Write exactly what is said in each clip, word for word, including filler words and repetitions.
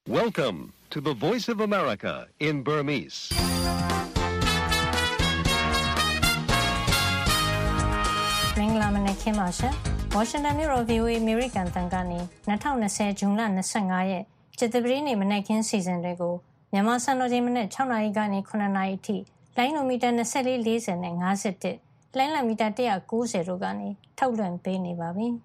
Welcome to the Voice of America in Burmese. ။မင်္ဂလာမနက်ခင်းပါရှင်။ Washington မြို့တော် ဗွီအိုအေ American တန်ကနေ၂၀၂၀ ဇွန်လ၂၅ရက်ကျသပတေးနေ့မနက်ခင်းစီစဉ်တွေကိုမြန်မာစံတော်ချိန်မနက်၆နာရီကနေ၇နာရီအထိလိုင်းနိုမီတာ၂၄ ၄၀နဲ့၅၁လိုင်းလံမီတာ၁၉၀တို့ကနေထုတ်လွှင့်ပေးနေပါပြီ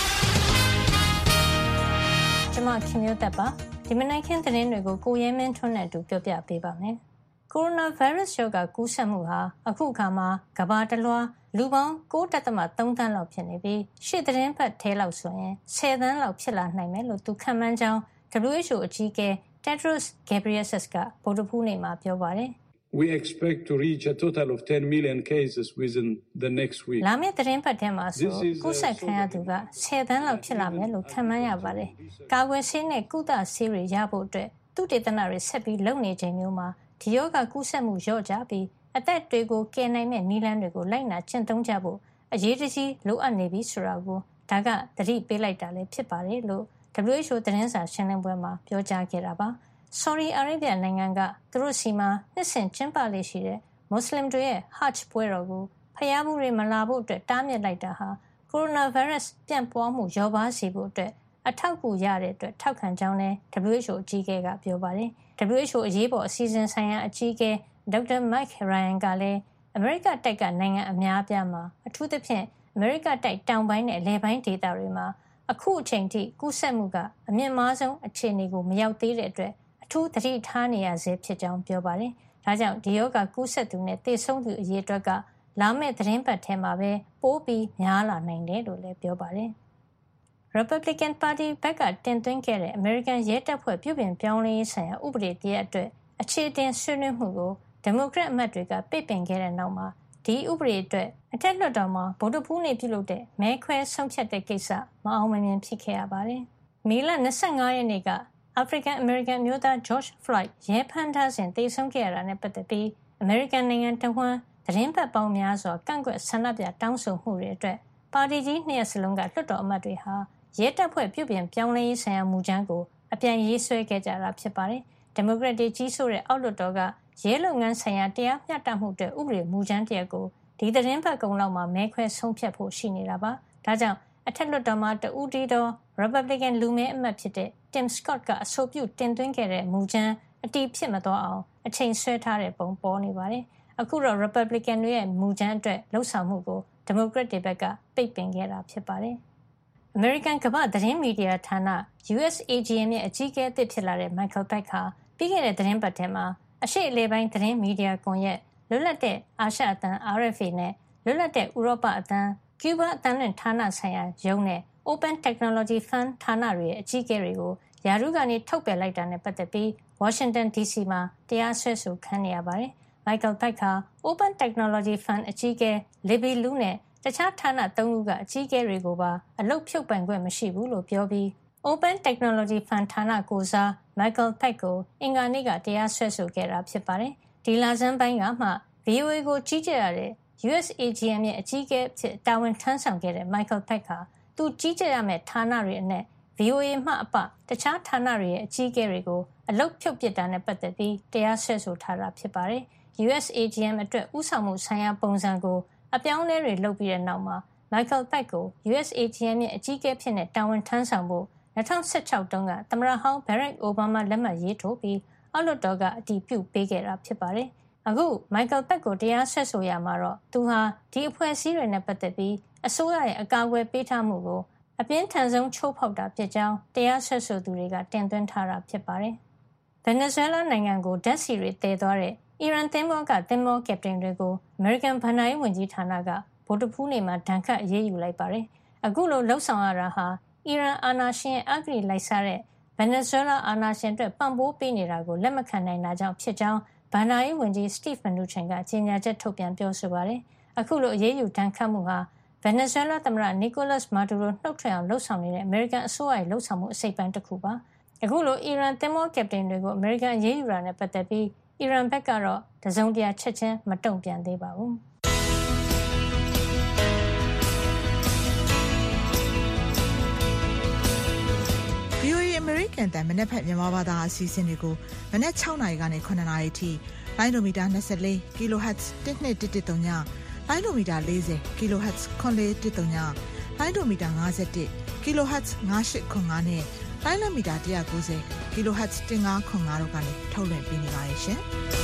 ။ကျွန်မခင်မျိုးသက်ပါဒီမနက်ခင်းသတင်းတွေကိုကိုရဲမင်းထွန်းနဲ့အတူပြောပြပေးပါမယ်။ကိုရိုနာဗိုင်းရပ်စ်ရောဂါကူးစက်မှုဟာအခုအခါမှာကမ္ဘာတလွှားလူပေါင်း၉.၃ သန်းလောက်ဖြစ်နေပြီးရှေ့သတင်းပတ်ထဲလောက်ဆိုရင်၁၀သန်းလောက်ဖြစ်လာနိုင်မယ်လို့သူခန့်မှန်းကြောင်း W H O အကြီးအကဲ Tedros Ghebreyesus ကဗုဒ္ဓဟူးနေ့မှာပြောပါတယ်။ We expect to reach a total of ten million cases within the next week. လာမယ့်သတင်းပတ်ထဲမှာဆိုကူးစက်ခံရသူက၁၀သန်းလောက်ဖြစ်လာမယ်လို့ခန့်မှန်းရပါတယ်။ကာကွယ်ဆေးနဲ့ကုသဆေးတွေရဖို့အတွက်သုတေသနတွေဆက်ပြီးလုပ်နေချိန်မျိုးမှာဒီရောဂါကူးစက်မှုလျော့ကျပြီးအသက်တွေကိုကယ်နိုင်မဲ့နည်းလမ်းတွေကိုလိုက်နာကျင့်သုံးကြဖို့အရေးတကြီးလိုအပ်နေပြီဆိုတာကိုဒါကသတိပေးလိုက်တာလည်းဖြစ်ပါတယ်လို့ W H O သတင်းစာရှင်းလင်းပွဲမှာပြောကြားခဲ့တာပါ။ Saudi Arabia နိုင်ငံကသူတို့စီမှာနှစ်စဉ်ကျင်းပလေရှိတဲ့မွတ်စလင်တွေရဲ့ Hajj ပွဲတော်ကိုဖျားမှုတွေမလာဖို့အတွက်တားမြစ်လိုက်တာဟာကိုရိုနာဗိုင်းရပ်စ်ပြန့်ပွားမှုလျော့ပါးစေဖို့အတွက်အထောက်အကူရတဲ့အတွက်ထောက်ခံကြောင်းလည်း W H O အကြီးအကဲကပြောပါတယ်။ W H O အရေးပေါ်အစည်းအဝေးဆိုင်ရာအကြီးအကဲဒေါက်တာ Mike Ryan ကလည်းအမေရိကတိုက်ကနိုင်ငံအများအပြားမှာအထူးသဖြင့်အမေရိကတိုက်တောင်ပိုင်းနဲ့အလယ်ပိုင်းဒေသတွေမှာအခုအချိန်ထိကူးစက်မှုကအမြင့်မားဆုံးအခြေအနေကိုမရောက်သေးတဲ့အတွက်အထူးသတိထားနေရဆဲဖြစ်ကြောင်းပြောပါတယ်။ဒါကြောင့်ဒီရောဂါကူးစက်သူနဲ့သေဆုံးသူအရေအတွက်ကလာမယ့်သတင်းပတ်ထဲမှာပဲပိုပြီးများလာနိုင်တယ်လို့လည်းပြောပါတယ်။ Republican Party ဘက်ကတင်သွင်းခဲ့တဲ့ American ရဲတပ်ဖွဲ့ပြုပြင်ပြောင်းလဲရေးဆိုင်ရာဥပဒေတရပ်အတွက်အခြေတင်ဆွေးနွေးမှုကိုဒီမိုကရက်အမတ်တွေကပိတ်ပင်ခဲ့တဲ့နောက်မှာဒီဥပဒေအတွက်အထက်လွှတ်တော်မှာဗုဒ္ဓဟူးနေ့ပြုလုပ်တဲ့မဲခွဲဆုံးဖြတ်တဲ့ကိစ္စမအောင်မမြင်ဖြစ်ခဲ့ရပါတယ်။မေလ၂၅ရက်နေ့က African American မျိုးသား George Floyd ရဲဖမ်းထားစဉ်သေဆုံးခဲ့ရတာနဲ့ပတ်သက်ပြီး American နိုင်ငံတဝန်းသတင်းပတ်ပေါင်းများစွာကန့်ကွက်ဆန္ဒပြတောင်းဆိုမှုတွေအတွက်ပါတီကြီးနှစ်ရပ်စလုံးကလွှတ်တော်အမတ်တွေဟာရဲတပ်ဖွဲ့ပြုပြင်ပြောင်းလဲရေးဆိုင်ရာမူကြမ်းကိုအပြန်ရေးဆွဲခဲ့ကြတာဖြစ်ပါတယ်။ဒီမိုကရက်တွေကြီးစိုးတဲ့အောက်လွှတ်တော်ကရဲလုပ်ငန်းဆိုင်ရာတရားမျှတမှုတဲ့ဥပဒေမူကြမ်းတရက်ကိုဒီသတင်းပတ်ကုန်လောက်မှာမဲခွဲဆုံးဖြတ်ဖို့ရှိနေတာပါ။ဒါကြောင့်အထက်လွှတ်တော်မှာတဦးတည်းသော Republican လူမဲအမတ်ဖြစ်တဲ့ Tim Scott ကအဆိုပြုတင်သွင်းခဲ့တဲ့မူကြမ်းအတည်ဖြစ်မသွားအောင်အချိန်ဆွဲထားတဲ့ပုံပေါ်နေပါတယ်။အခုတော့ Republican တွေရဲ့မူကြမ်းအတွက်လှုပ်ဆောင်မှုကို Democrat တွေဘက်ကပိတ်ပင်ခဲ့တာဖြစ်ပါတယ်။ American ကမ္ဘာသတင်းမီဒီယာဌာန U S A G M ရဲ့အကြီးအကဲအသစ်ဖြစ်လာတဲ့ Michael Pack ဟာပြီးခဲ့တဲ့သတင်းပတ်ထဲမှာအရှေ့အလယ်ပိုင်းသတင်းမီဒီယာကွန်ရက်လွတ်လပ်တဲ့အာရှအသံ R F A နဲ့လွတ်လပ်တဲ့ဥရောပအသံကျူးဘားအသံလွှင့်ဌာနဆိုင်ရာရုံးနဲ့ Open Technology Fund ဌာနတွေရဲ့အကြီးအကဲတွေကိုယာရုကနေထုတ်ပယ်လိုက်တာနဲ့ပတ်သက်ပြီး Washington D C မှာတရားစွဲဆိုခံနေရပါတယ်။ Michael Pack ဟာ Open Technology Fund အကြီးအကဲ Libby Lu နဲ့တခြားဌာနသုံးခုကအကြီးအကဲတွေကိုပါအလုပ်ဖြုတ်ပယ်ခွင့်မရှိဘူးလို့ပြောပြီး Open Technology Fund ဌာနကိုစား Michael Pack ကိုအင်္ဂါနေ့ကတရားစွဲဆိုခဲ့တာဖြစ်ပါတယ်။ဒီလဆန်းပိုင်းကမှ V O A ကိုကြီးကြပ်ရတဲ့ U S A G M ရဲ့အကြီးအကဲဖြစ်တာဝန်ထမ်းဆောင်ခဲ့တဲ့ Michael Pack ဟာသူကြီးကြပ်ရမယ့်ဌာနတွေအနက် V O A မှအပတခြားဌာနတွေရဲ့အကြီးအကဲတွေကိုအလုပ်ဖြုတ်ပစ်တာနဲ့ပတ်သက်ပြီးတရားစွဲဆိုထားတာဖြစ်ပါတယ်။ U S A G M အတွက်ဥဆောင်မှုဆိုင်ရာပုံစံကိုအပြောင်းအလဲတွေလုပ်ပြီးတဲ့နောက်မှာ Michael Pack ကို U S A G M ရဲ့အကြီးအကဲဖြစ်တဲ့တာဝန်ထမ်းဆောင်ဖို့၂၀၁၆တုန်းကသမ္မတဟောင်း Barack Obama လက်မှတ်ရေးထိုးပြီးအောက်လွှတ်တော်ကအတည်ပြုပေးခဲ့တာဖြစ်ပါတယ်။အခု Michael Pack ကိုတရားစွဲဆိုရမှာတော့သူဟာဒီအဖွဲ့အစည်းတွေနဲ့ပတ်သက်ပြီးအစိုးရရဲ့အကာအကွယ်ပေးထားမှုကိုအပြင်းထန်ဆုံးချိုးဖောက်တာဖြစ်ကြောင်းတရားစွဲဆိုသူတွေကတင်သွင်းထားတာဖြစ်ပါတယ်။ Venezuela နိုင်ငံကိုဓာတ်ဆီတွေတည်သွားတဲ့အီရန်သင်္ဘောကသင်္ဘောကက်ပတိန်တွေကို American ဘဏ္ဍာရေးဝန်ကြီးဌာနကဗုဒ္ဓဟူးနေ့မှာဒဏ်ခတ်အရေးယူလိုက်ပါတယ်။အခုလိုလှုပ်ဆောင်ရတာဟာအီရန်အာဏာရှင်ရဲ့အဂတိလိုက်စားတဲ့ Venezuela အာဏာရှင်အတွက်ပံ့ပိုးပေးနေတာကိုလက်မခံနိုင်တာကြောင့်ဖြစ်ကြောင်းဘဏ္ဍာရေးဝန်ကြီး Steve Mnuchin ကကြေညာချက်ထုတ်ပြန်ပြောဆိုပါတယ်။အခုလိုအရေးယူဒဏ်ခတ်မှုဟာ Venezuela သမ္မတ Nicolas Maduro နှုတ်ထွက်အောင်လှုပ်ဆောင်နေတဲ့အမေရိကန်အစိုးရရဲ့လှုပ်ဆောင်မှုအစိတ်ပိုင်းတစ်ခုပါ။အခုလိုအီရန်သင်္ဘောကက်ပတိန်တွေကိုအမေရိကန်အရေးယူတာနဲ့ပတ်သက်ပြီးအီရန်ဘက်ကတော့တစုံတရာချက်ချင်းမတုံ့ပြန်သေးပါဘူး။ V O A American ကန်တန်မနက်ဖက်မြန်မာဘာသာအစီအစဉ်တွေကိုမနက်၆နာရီကနေ၇နာရီထိလိုင်းဒိုမီတာ၂၄ kilohertz တစ်နှစ်တစ်တစ်သုံးညလိုင်းဒိုမီတာ၄၀ kilohertz ခွန်လေးတစ်သုံးညလိုင်းဒိုမီတာ၅၁ kilohertz ၅၈ခွန်၅နဲ့လိုင်းလမီတာ၁၉၀ kilohertz ၁၅ခွန်၅တို့ကနေထုတ်လွှင့်ပေးနေပါတယ်ရှင်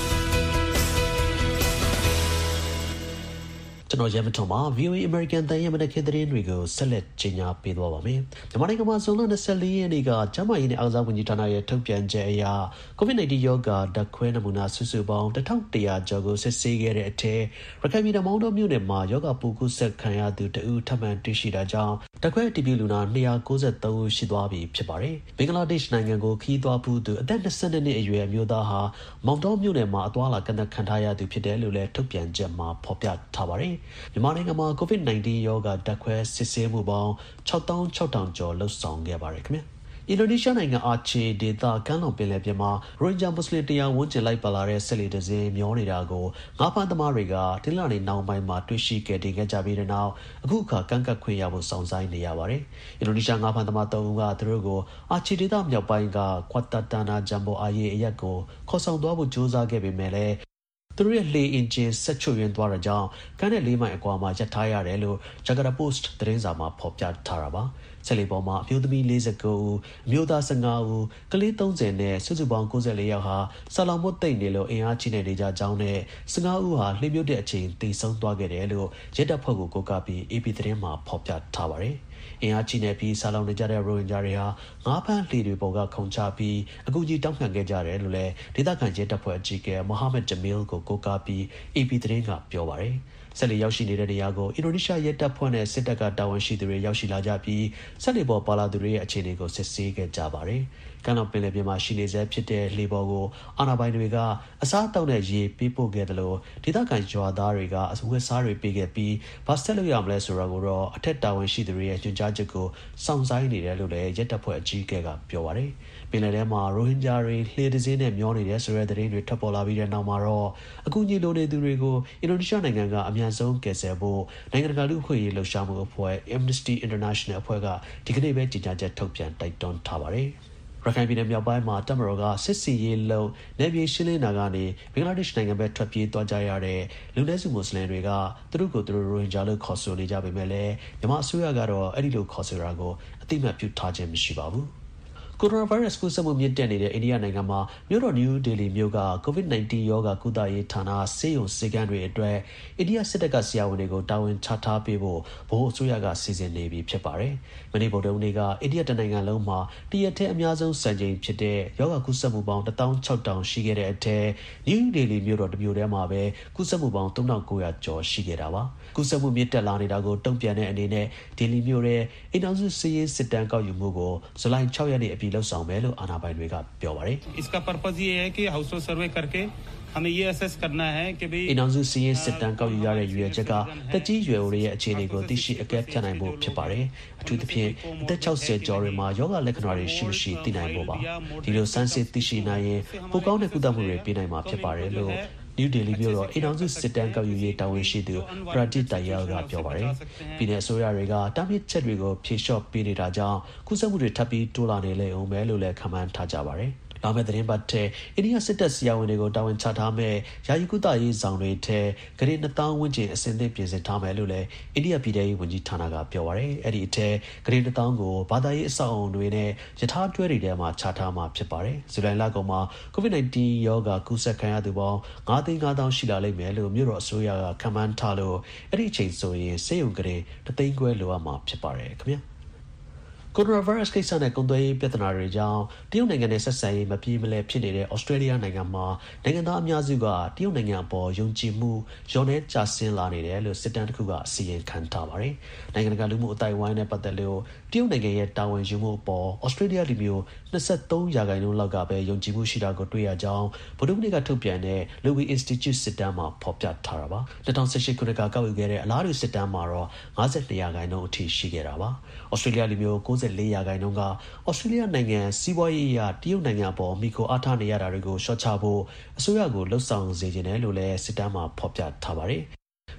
ကျွန်တော်ရမထုံပါ V O A American တန်ရဲ့မနက်ခင်းသတင်းတွေကိုဆက်လက်ကြီးညာပေးသွားပါမယ်။မြန်မာနိုင်ငံမှာဇွန်လ၂၄ရက်နေ့ကကျန်းမာရေးနဲ့အားကစားဝန်ကြီးဌာနရဲ့ထုတ်ပြန်ချက်အရ COVID 19 ရောဂါဓာတ်ခွဲနမူနာစုစုပေါင်းတစ်ထောင်တစ်ရာကျော်ကိုစစ်ဆေးခဲ့တဲ့အထက်ရခိုင်ပြည်နယ်မောင်တောမြို့နယ်မှာရောဂါပိုးကူးစက်ခံရသူတဦးထပ်မံတွေ့ရှိတာကြောင့်ဓာတ်ခွဲအတည်ပြုလူနာ၂၉၃ဦးရှိသွားပြီဖြစ်ပါတယ်။ဘင်္ဂလားဒေ့ရှ်နိုင်ငံကိုခရီးသွားဖူးသူအသက်၂၂နှစ်အရွယ်အမျိုးသားဟာမောင်တောမြို့နယ်မှာအသွားလာကန့်သတ်ခံထားရသူဖြစ်တယ်လို့လည်းထုတ်ပြန်ချက်မှာဖော်ပြထားပါတယ်။မြန်မာနိုင်ငံမှာ COVID 19 ရောဂါဓာတ်ခွဲစစ်ဆေးမှုပေါင်း၆သောင်း၆ထောင်ကျော်လှုပ်ဆောင်ခဲ့ပါတယ်ခင်ဗျာအင်ဒိုနီးရှားနိုင်ငံအာချေဒေသကမ်းလွန်ပင်လယ်ပြင်မှာရိုဟင်ဂျာမွတ်စလင်တရားဝန်းကျင်လိုက်ပါလာတဲ့ဆက်လီတစ်စင်းမျောနေတာကိုငါးဖမ်းသမားတွေကတင်းလာနေနောက်ပိုင်းမှာတွေ့ရှိခဲ့တင်ခဲ့ကြပြီးတဲ့နောက်အခုအခါကန့်ကတ်ခွင့်ရဖို့စောင့်ဆိုင်းနေရပါတယ်အင်ဒိုနီးရှားငါးဖမ်းသမားသုံးဦးကသူတို့ကိုအာချေဒေသမြောက်ပိုင်းကကွာတာတာနာဂျမ်ဘိုအာယေအရက်ကိုခေါ်ဆောင်သွားဖို့ကြိုးစားခဲ့ပေမဲ့လည်းသူတို့ရဲ့လေအင်ဂျင်ဆက်ချွတ်ယွင်းသွားတာကြောင့်ကမ်းတဲ့လေးမိုင်အကွာမှာရပ်ထားရတယ်လို့ Jakarta Post သတင်းစာမှာဖော်ပြထားတာပါဆက်လီပေါ်မှာအမျိုးသမီး၄၉ဦးအမျိုးသား၁၅ဦးကလေး၃၀နဲ့စုစုပေါင်း၉၄ယောက်ဟာဆာလောင်မွတ်သိမ့်နေလို့အင်အားကြီးနေကြကြောင်းနဲ့၁၅ဦးဟာလှိမ့်မြုပ်တဲ့အချိန်တည်ဆုံးသွားခဲ့တယ်လို့ရဲတပ်ဖွဲ့ကိုကိုးကားပြီး A P သတင်းမှာဖော်ပြထားပါတယ်အင်အားကြီးနေပြီးဆာလောင်နေကြတဲ့ရိုဟင်ဂျာတွေဟာငါးဖမ်းလှေတွေပေါ်ကခုန်ချပြီးအကူကြီးတောင်းခံခဲ့ကြတယ်လို့လည်းဒေသခံရဲတပ်ဖွဲ့အကြီးအကဲမိုဟာမက်ဂျမီလ်ကိုကိုးကားပြီး A P သတင်းကပြောပါတယ်ဆက်လက်ရောက်ရှိနေတဲ့နေရာကိုအင်ဒိုနီးရှားရဲတပ်ဖွဲ့နဲ့စစ်တပ်ကတာဝန်ရှိသူတွေရောက်ရှိလာကြပြီးဆက်လက်ပေါ်ပါလာသူတွေရဲ့အခြေအနေကိုစစ်ဆေးခဲ့ကြပါတယ်။ကမ်းလွန်ပင်လယ်ပြင်မှာရှိနေဆဲဖြစ်တဲ့လှေပေါ်ကိုအာဏာပိုင်တွေကအစားအသောက်နဲ့ရေပေးပို့ခဲ့တယ်လို့ဒေသခံရွာသားတွေကအဝတ်စားတွေပေးခဲ့ပြီးဘာဆက်လို့ရမလဲဆိုတာကိုတော့အထက်တာဝန်ရှိသူတွေရဲ့ညွှန်ကြားချက်ကိုစောင့်ဆိုင်းနေတယ်လို့လည်းရဲတပ်ဖွဲ့အကြီးအကဲကပြောပါတယ်။ပင်လယ်ထဲမှာရိုဟင်ဂျာတွေလှေတစ်စင်းနဲ့မျောနေတယ်ဆိုတဲ့သတင်းတွေထွက်ပေါ်လာပြီးတဲ့နောက်မှာတော့အကူအညီလိုနေသူတွေကိုအင်ဒိုနီးရှားနိုင်ငံကအမြန်ဆုံးကယ်ဆယ်ဖို့နိုင်ငံတကာလူ့အခွင့်အရေးလှုပ်ရှားမှုအဖွဲ့ Amnesty International အဖွဲ့ကဒီကနေ့ပဲကြေညာချက်ထုတ်ပြန်တိုက်တွန်းထားပါတယ်။ရခိုင်ပြည်နယ်မြောက်ပိုင်းမှာတပ်မတော်ကစစ်စီရေးလုံးနယ်မြေရှင်းလင်းတာကနေဘင်္ဂလားဒေ့ရှ်နိုင်ငံဘက်ထွက်ပြေးသွားကြရတဲ့လူနည်းစုမွတ်စလင်တွေကသူတို့ကိုသူတို့ရိုဟင်ဂျာလို့ခေါ်ဆိုနေကြပေမဲ့လည်းမြန်မာအစိုးရကတော့အဲ့ဒီလိုခေါ်ဆိုတာကိုအသိအမှတ်ပြုထားခြင်းမရှိပါဘူးကိုရိုနာဗိုင်းရပ်စ်ကူးစက်မှုမြင့်တက်နေတဲ့အိန္ဒိယနိုင်ငံမှာမြို့တော်နယူးဒေလီမြို့က COVID 19 ရောဂါကုသရေးဌာနဆေးရုံဆေးခန်းတွေအတွက်အိန္ဒိယစစ်တပ်ကဆရာဝန်တွေကိုတာဝန်ချထားပေးဖို့ဗဟိုအစိုးရကစီစဉ်နေပြီဖြစ်ပါတယ်။မနေ့ဗုဒ္ဓဟူးနေ့ကအိန္ဒိယတနိုင်ငံလုံးမှာတရက်တည်းအများဆုံးစံချိန်ဖြစ်တဲ့ရောဂါကူးစက်မှုပေါင်းတစ်သောင်းခြောက်ထောင်ရှိခဲ့တဲ့အထက်နယူးဒေလီမြို့တော်တစ်မြို့ထဲမှာပဲကူးစက်မှုပေါင်းသုံးထောင်ကိုးရာကျော်ရှိခဲ့တာပါ။ကူးစက်မှုမြင့်တက်လာနေတာကိုတုံ့ပြန်တဲ့အနေနဲ့ဒေလီမြို့ရဲ့အိမ်ထောင်စုစီးရေးစစ်တမ်းကောက်ယူမှုကိုဇူလိုင်၆ရက်နေ့အပြီးလောက်ဆောင်မယ်လို့အာဏာပိုင်တွေကပြောပါတယ်။ इसका पर्पस ये है कि हाउसहोल्ड सर्वे करके हमें ये असेस करना है कि भाई အိမ်ထောင်စုစီးရေးစစ်တမ်းကောက်ယူရတဲ့ရွေးချက်ကတက်ကြီးရွယ်အိုတွေရဲ့အခြေအနေကိုသိရှိအကဲဖြတ်နိုင်ဖို့ဖြစ်ပါတယ်။အထူးသဖြင့်အသက်၆၀ကျော်တွေမှာယောဂလက္ခဏာတွေရှိမရှိသိနိုင်ဖို့ပါ။ဒီလိုစမ်းစစ်သိရှိနိုင်ရင်ပိုကောင်းတဲ့ကုသမှုတွေပေးနိုင်မှာဖြစ်ပါတယ်လို့နယူးဒေလီမြို့တော်အိမ်ထောင်စုစစ်တမ်းကောက်ယူရေးတာဝန်ရှိသူပရာတစ်တိုင်ယာကပြောပါတယ်။ပြည်내အစိုးရတွေကတားမြစ်ချက်တွေကိုဖြေလျှော့ပေးနေတာကြောင့်ကုသမှုတွေထပ်ပြီးတိုးလာနေလေအောင်ပဲလို့လည်းခန့်မှန်းထားကြပါတယ်။လာမယ့်သတင်းပတ်ထဲအိန္ဒိယစစ်တပ်ဆရာဝန်တွေကိုတာဝန်ချထားမဲ့ယာယီကုသရေးဆောင်တွေထဲဂရေနှစ်သောင်းဝန်းကျင်အစင်းသင့်ပြင်ဆင်ထားမယ်လို့လည်းအိန္ဒိယပြည်ထောင်စုဝန်ကြီးဌာနကပြောပါတယ်။အဲ့ဒီအထဲဂရေနှစ်သောင်းကိုဘာသာရေးအဆောက်အအုံတွေနဲ့ယထာတွဲတွေထဲမှာချထားမှာဖြစ်ပါတယ်။ဇူလိုင်လကုန်မှာ COVID 19 ရောဂါကူးစက်ခံရသူပေါင်းငါးသိန်းငါးသောင်းရှိလာလိမ့်မယ်လို့မြို့တော်အစိုးရကခန့်မှန်းထားလို့အဲ့ဒီအချိန်ဆိုရင်စေယုံဂရေတစ်သိန်းခွဲလိုအပ်မှာဖြစ်ပါတယ်ခင်ဗျာကိုရိုနာဗိုင်းရပ်စ်ကိစ္စနဲ့ကုန်သွယ်ရေးပြဿနာတွေကြောင့်တရုတ်နိုင်ငံနဲ့ဆက်ဆံရေးမပြေမလည်ဖြစ်နေတဲ့ဩစတြေးလျနိုင်ငံမှာနိုင်ငံသားအများစုကတရုတ်နိုင်ငံအပေါ်ယုံကြည်မှုလျော့နည်းကျဆင်းလာနေတယ်လို့စစ်တမ်းတစ်ခုကအစီရင်ခံထားပါတယ်။နိုင်ငံတကာလူမှုအသိုက်အဝိုင်းနဲ့ပတ်သက်လို့တရုတ်နိုင်ငံရဲ့တာဝန်ယူမှုအပေါ်ဩစတြေးလျလူမျိုး၂၃ရာခိုင်နှုန်းလောက်ကပဲယုံကြည်မှုရှိတာကိုတွေ့ရကြောင်းဗုဒ္ဓဟူးနေ့ကထုတ်ပြန်တဲ့ Lowy Institute စစ်တမ်းမှာဖော်ပြထားတာပါ။၂၀၁၈ခုနှစ်ကကောက်ယူခဲ့တဲ့အလားတူစစ်တမ်းမှာတော့၅၂ရာခိုင်နှုန်းအထိရှိခဲ့တာပါ။ဩစတြေးလျလူမျိုး၉၄ရာခိုင်နှုန်းကဩစတြေးလျနိုင်ငံစီးပွားရေးအရတရုတ်နိုင်ငံအပေါ်မိခိုအားထားနေရတာတွေကိုရှော့ချဖို့အစိုးရကိုလှုံ့ဆော်စေချင်တယ်လို့လည်းစစ်တမ်းမှာဖော်ပြထားပါတယ်။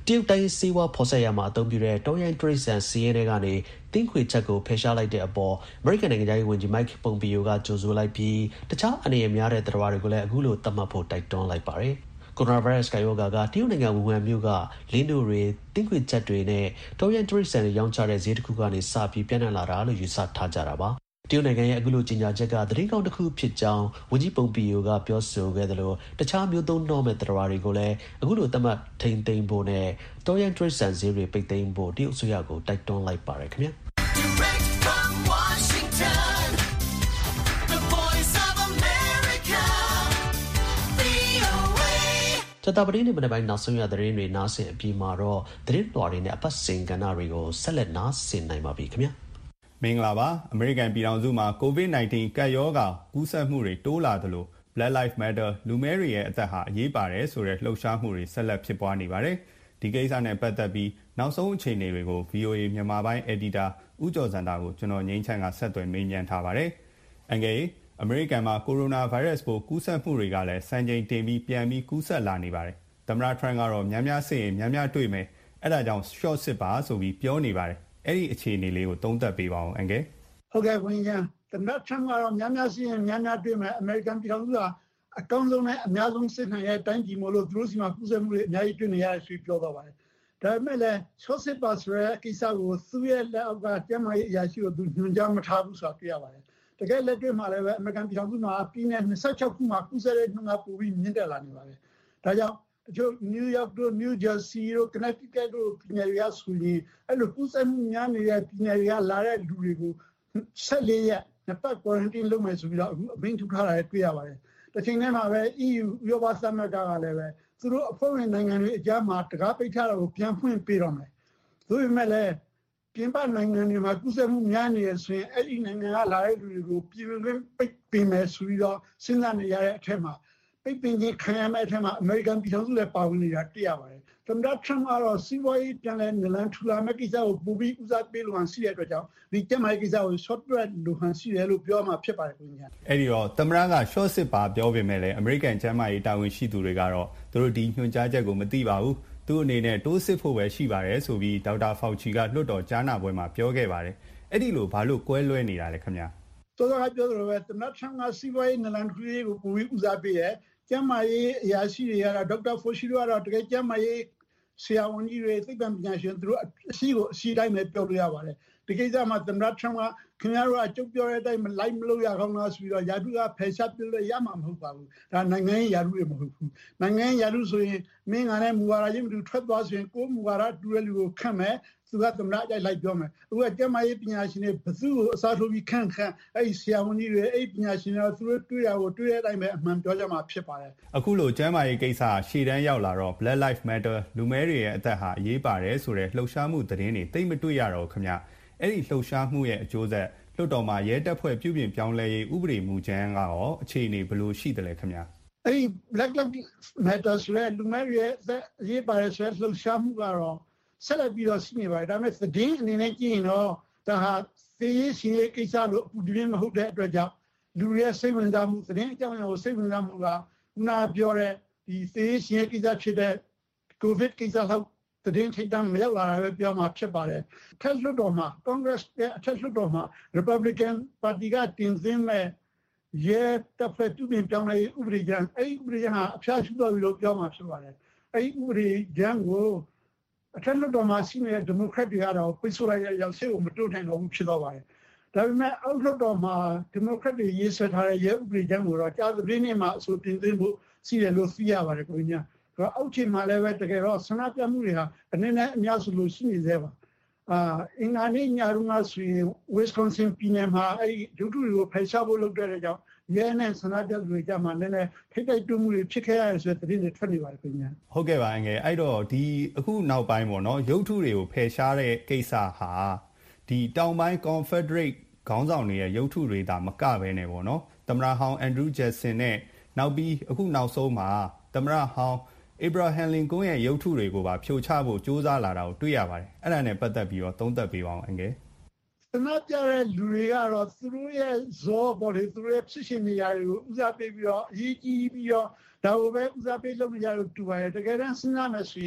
တရုတ်တိုင်းစေဝါဖော်ဆက်ရမှာအသုံးပြုတဲ့တောရိုင်းတရိတ်ဆန်စီးရဲတွေကနေတင်းခွေချက်ကိုဖယ်ရှားလိုက်တဲ့အပေါ်အမေရိကန်နိုင်ငံသားရေးဝန်ကြီးမိုက်ပွန်ပီယိုကကြိုဆိုလိုက်ပြီးတခြားအနေအများတဲ့တရားတွေကိုလည်းအခုလိုသတ်မှတ်ဖို့တိုက်တွန်းလိုက်ပါတယ်ကိုရိုနာဗိုင်းရပ်စ်ကရောဂါကတရုတ်နိုင်ငံဝူဟန်မြို့ကလင်းတို့တွေတင်းခွေချက်တွေနဲ့တောရိုင်းတရိတ်ဆန်တွေရောင်းချတဲ့ဈေးတစ်ခုကနေစပြီးပြန့်နှံ့လာတာလို့ယူဆထားကြတာပါတရုတ်နိုင်ငံရဲ့အခုလိုကြီးညာချက်ကသတင်းကောင်းတစ်ခုဖြစ်ကြောင်းဝန်ကြီးပုံပီယိုကပြောဆိုခဲ့တယ်လို့တခြားမျိုးသုံးနှောမဲ့တရားတွေကိုလည်းအခုလိုသတ်မှတ်ထိန်သိမ်းဖို့နဲ့တောရိုင်းတရိတ်ဆန်ဈေးတွေပိတ်သိမ်းဖို့တရုတ်အစိုးရကိုတိုက်တွန်းလိုက်ပါတယ်ခင်ဗျာကျတာပတိနဲ့မနေ့ပိုင်းနောက်ဆုံးရသတင်းတွေနားဆင်အပြီးမှာတော့သတင်းလွှာတွေနဲ့အပတ်စဉ်ကဏ္ဍတွေကိုဆက်လက်နားဆင်နိုင်ပါပြီခင်ဗျာမင်္ဂလာပါအမေရိကန်ပြည်ထောင်စုမှာ ကိုဗစ် ၁၉ ကပ်ရောဂါကူးစက်မှုတွေတိုးလာသလို Black Lives Matter လူမဲတွေရဲ့အသက်ဟာအရေးပါတယ်ဆိုတဲ့လှုပ်ရှားမှုတွေဆက်လက်ဖြစ်ပွားနေပါတယ်ဒီကိစ္စနဲ့ပတ်သက်ပြီးနောက်ဆုံးအခြေအနေတွေကို ဗွီအိုအေ မြန်မာပိုင်း Editor ဦးကျော်စံတာကိုကျွန်တော်ငိမ့်ချမ်းကဆက်သွယ်မေးမြန်းထားပါတယ်အငယ်အမေရိကန်မှာကိုရိုနာဗိုင်းရပ်စ်ပိုးကူးစက်မှုတွေကလည်းစံချိန်တင်ပြီးပြန်ပြီးကူးစက်လာနေပါတယ်သမ္မတထရန့်ကတော့များများစစ်ရင်များများတွေ့မယ်အဲ့ဒါကြောင့် short စစ်ပါဆိုပြီးပြောနေပါတယ်အဲ့ဒီအခြေအနေလေးကိုသုံးသပ်ပေးပါအောင်အငယ်ဟုတ်ကဲ့ဝင်ရသမ္မတထရန့်ကတော့များများစစ်ရင်များများတွေ့မယ်အမေရိကန်ပြည်ထောင်စုကအကောင်းဆုံးနဲ့အများဆုံးစစ်နိုင်ရဲ့တိုင်းပြည်မို့လို့သူတို့စီမှာကူးစက်မှုတွေအများကြီးတွေ့နေရတယ်ဆိုပြီးပြောတော့ပါတယ်ဒါပေမဲ့လည်း short စစ်ပါဆိုတဲ့ကိစ္စကိုသူ့ရဲ့လက်အောက်ကကျန်းမာရေးအရာရှိကိုသူညွှန်ကြားမထားဘူးဆိုတာတွေ့ရပါတယ်တကယ်လက်တွေ့မှာလည်းပဲအမေရိကန်ပြည်ထောင်စုမှာပြည်နယ်၂၆ခုမှာကူးစက်တဲ့နှုန်းကပိုပြီးမြင့်တက်လာနေပါတယ်ဒါကြောင့်တချို့ New York တို့ New Jersey တို့ Connecticut တို့ပြည်နယ်တွေကဆိုရင်အဲ့လိုကူးစက်မှုများနေတဲ့ပြည်နယ်တွေကလာတဲ့လူတွေကို၁၄ရက်နှစ်ပတ် quarantine လုပ်မယ်ဆိုပြီးတော့အခုအမိန့်ထုတ်ထားတာတွေ့ရပါတယ်တစ်ချိန်တည်းမှာပဲ E U ဥရောပသမဂ္ဂကလည်းပဲသူတို့အဖွဲ့ဝင်နိုင်ငံတွေအကြားမှာတကားပိတ်ထားတာကိုပြန်ဖွင့်ပေးတော့မယ်ဒါပေမဲ့လည်းပြင်ပနိုင်ငံတွေမှာကုသမှုများနေရဆိုရင်အဲ့ဒီနိုင်ငံကလာတဲ့လူတွေကိုပြည်ပပိတ်ပင်မယ်ဆိုပြီးတော့စဉ်းစားနေရတဲ့အထက်မှာပိတ်ပင်ခြင်းခံရမယ့်အထက်မှာအမေရိကန်ပြည်ထောင်စုလည်းပါဝင်နေတာတွေ့ရပါတယ်သမ္မတထရန့်ကတော့စီးပွားရေးပြန်လည်နလန်ထူလာမယ့်ကိစ္စကိုပိုပြီးဦးစားပေးလို့ဟန်ရှိတဲ့အတွက်ကြောင့်ဒီကျန်းမာရေးကိစ္စကို short track လို့ဟန်ရှိတယ်လို့ပြောမှဖြစ်ပါတယ်ခင်ဗျာအဲ့ဒီတော့သမ္မတက short စစ်ပါပြောပေမဲ့လည်းအမေရိကန်ကျန်းမာရေးတာဝန်ရှိသူတွေကတော့သူတို့ဒီညွှန်ကြားချက်ကိုမသိပါဘူးသူ့အနေနဲ့တိုးစစ်ဖို့ပဲရှိပါတယ်ဆိုပြီးဒေါက်တာဖောက်ချီကလွှတ်တော်ကြားနာပွဲမှာပြောခဲ့ပါတယ်အဲ့ဒီလိုဘာလို့ကွဲလွဲနေတာလဲခင်ဗျာတော်တော်ကပြောသလိုပဲသမ္မတထရန့်ကစီးပွားရေးနလန်ထူရေးကိုပိုပြီးဦးစားပေးတယ်ကျန်းမာရေးအရာရှိတွေကတော့ဒေါက်တာဖိုရှိတို့ကတော့တကယ်ကျန်းမာရေးဆရာဝန်ကြီးတွေသိပ္ပံပညာရှင်တို့အရှိကိုအရှိတိုင်းပဲပြောလို့ရပါတယ်ဒီကိစ္စမှာသမ္မတထရန့်ကခင်ဗျားတို့အကျုပ်ပြောတဲ့အတိုင်းမလိုက်မလို့ရကောင်းလားဆိုပြီးတော့ယာတုကဖယ်ရှားပြလို့ရမှာမဟုတ်ပါဘူးဒါနိုင်ငံရေးယာတုတွေမဟုတ်ဘူးနိုင်ငံရေးယာတုဆိုရင်မင်းကလည်းမူဝါဒချင်းမတူထွက်သွားဆိုရင်ကိုယ်မူဝါဒတူတဲ့လူကိုခန့်မယ်သူကသမ္မတအကြိုက်လိုက်ပြောမယ်အခုကကျန်းမာရေးပညာရှင်တွေဘယ်သူ့ကိုအစားထိုးပြီးခန့်ခန့်အဲ့ဒီဆရာဝန်ကြီးတွေအဲ့ဒီပညာရှင်တွေသူတို့တွေ့ရကိုတွေ့တဲ့အတိုင်းပဲအမှန်ပြောကြမှာဖြစ်ပါတယ်အခုလိုကျန်းမာရေးကိစ္စရှေ့တန်းရောက်လာတော့ Black Lives Matter လူမဲတွေရဲ့အသက်ဟာအရေးပါတယ်ဆိုတဲ့လှုပ်ရှားမှုသတင်းတွေသိမ့်မတွေ့ရတော့ခင်ဗျအဲ့ဒီလှုပ်ရှားမှုရဲ့အကျိုးဆက်လွှတ်တော်မှာရဲတပ်ဖွဲ့ပြုပြင်ပြောင်းလဲရေးဥပဒေမူကြမ်းကရောအခြေအနေဘယ်လိုရှိတယ်လဲခင်ဗျအဲ့ဒီ Black Lives Matter ဆိုတဲ့လူမဲတွေရဲ့အရေးပါတယ်ဆိုတဲ့လှုပ်ရှားမှုကတော့ဆက်လက်ပြီးတော့ရှိနေပါတယ်ဒါပေမဲ့သတင်းအနေနဲ့ကြည့်ရင်တော့ဒါဟာသေရေးရှင်ရေးကိစ္စလို့အပူတပြင်းမဟုတ်တဲ့အတွက်ကြောင့်လူတွေရဲ့စိတ်ဝင်စားမှုသတင်းအကြောင်းအရာကိုစိတ်ဝင်စားမှုကခုနပြောတဲ့ဒီသေရေးရှင်ရေးကိစ္စဖြစ်တဲ့ COVID ကိစ္စလောက်သတင်းထိပ်တန်းမရောက်လာတာပဲပြောမှာဖြစ်ပါတယ်ထက်လွှတ်တော်မှာ Congress ရဲ့အထက်လွှတ်တော်မှာ Republican Party ကတင်သွင်းမဲ့ရဲတပ်ဖွဲ့ပြုပြင်ပြောင်းလဲရေးဥပဒေကြမ်းအဲ့ဒီဥပဒေကြမ်းဟာအဖျားရှိသွားပြီလို့ပြောမှာဖြစ်ပါတယ်အဲ့ဒီဥပဒေကြမ်းကိုအထက်လွှတ်တော်မှာရှိနေတဲ့ Democrat တွေကတော့ပိတ်ဆို့လိုက်တဲ့ရောက်စေကိုမတိုးနိုင်တော့ဘူးဖြစ်သွားပါတယ်ဒါပေမဲ့အောက်လွှတ်တော်မှာ Democrat တွေရေးဆွဲထားတဲ့ရဲဥပဒေကြမ်းကိုတော့ကြာသပတေးနေ့မှာအဆိုပြင်သွင်းဖို့ရှိတယ်လို့သိရပါတယ်ကိုကြီးတော့အောက်ခြေမှာလည်းပဲတကယ်တော့ဆန္ဒပြမှုတွေဟာအနေနဲ့အများစုလို့ရှိနေသေးပါအာအင်္ဂါနေ့ညတုန်းကဆိုရင် Wisconsin ပြည်နယ်မှာအဲ့ဒီဒုတိယကိုဖယ်ရှားဖို့လုပ်တဲ့ကြောင့်ရဲနဲ့ဆန္ဒပြသူတွေကြမှာလည်းလည်းထိတိုက်တွမှုတွေဖြစ်ခဲ့ရဆိုတဲ့သတင်းတွေထွက်နေပါတယ်ခင်ဗျာဟုတ်ကဲ့ပါအငယ်အဲ့တော့ဒီအခုနောက်ပိုင်းပေါ့နော်ရုပ်ထုတွေကိုဖယ်ရှားတဲ့ကိစ္စဟာဒီတောင်ပိုင်း Confederate ခေါင်းဆောင်တွေရဲ့ရုပ်ထုတွေဒါမကပဲနေပေါ့နော်သမ္မတဟောင်း Andrew Jackson နဲ့နောက်ပြီးအခုနောက်ဆုံးမှာသမ္မတဟောင်းAbraham Lincoln ရဲ့ရုပ်ထုတွေကိုပါဖြိုချဖို့ကြိုးစားလာတာကိုတွေ့ရပါတယ်အဲ့ဒါနဲ့ပတ်သက်ပြီးတော့သုံးသပ်ပေးပါအောင်အငယ်ဆန္ဒပြတဲ့လူတွေကတော့သူတို့ရဲ့ဇောပေါ်လေသူတို့ရဲ့ဖြစ်ရှင်နေရာတွေကိုဦးစားပေးပြီးတော့အရေးကြီးပြီးတော့ဒါကိုပဲဦးစားပေးလုပ်နေကြလို့တူပါတယ်တကယ်တမ်းစဉ်းစားမယ်ဆိုရင်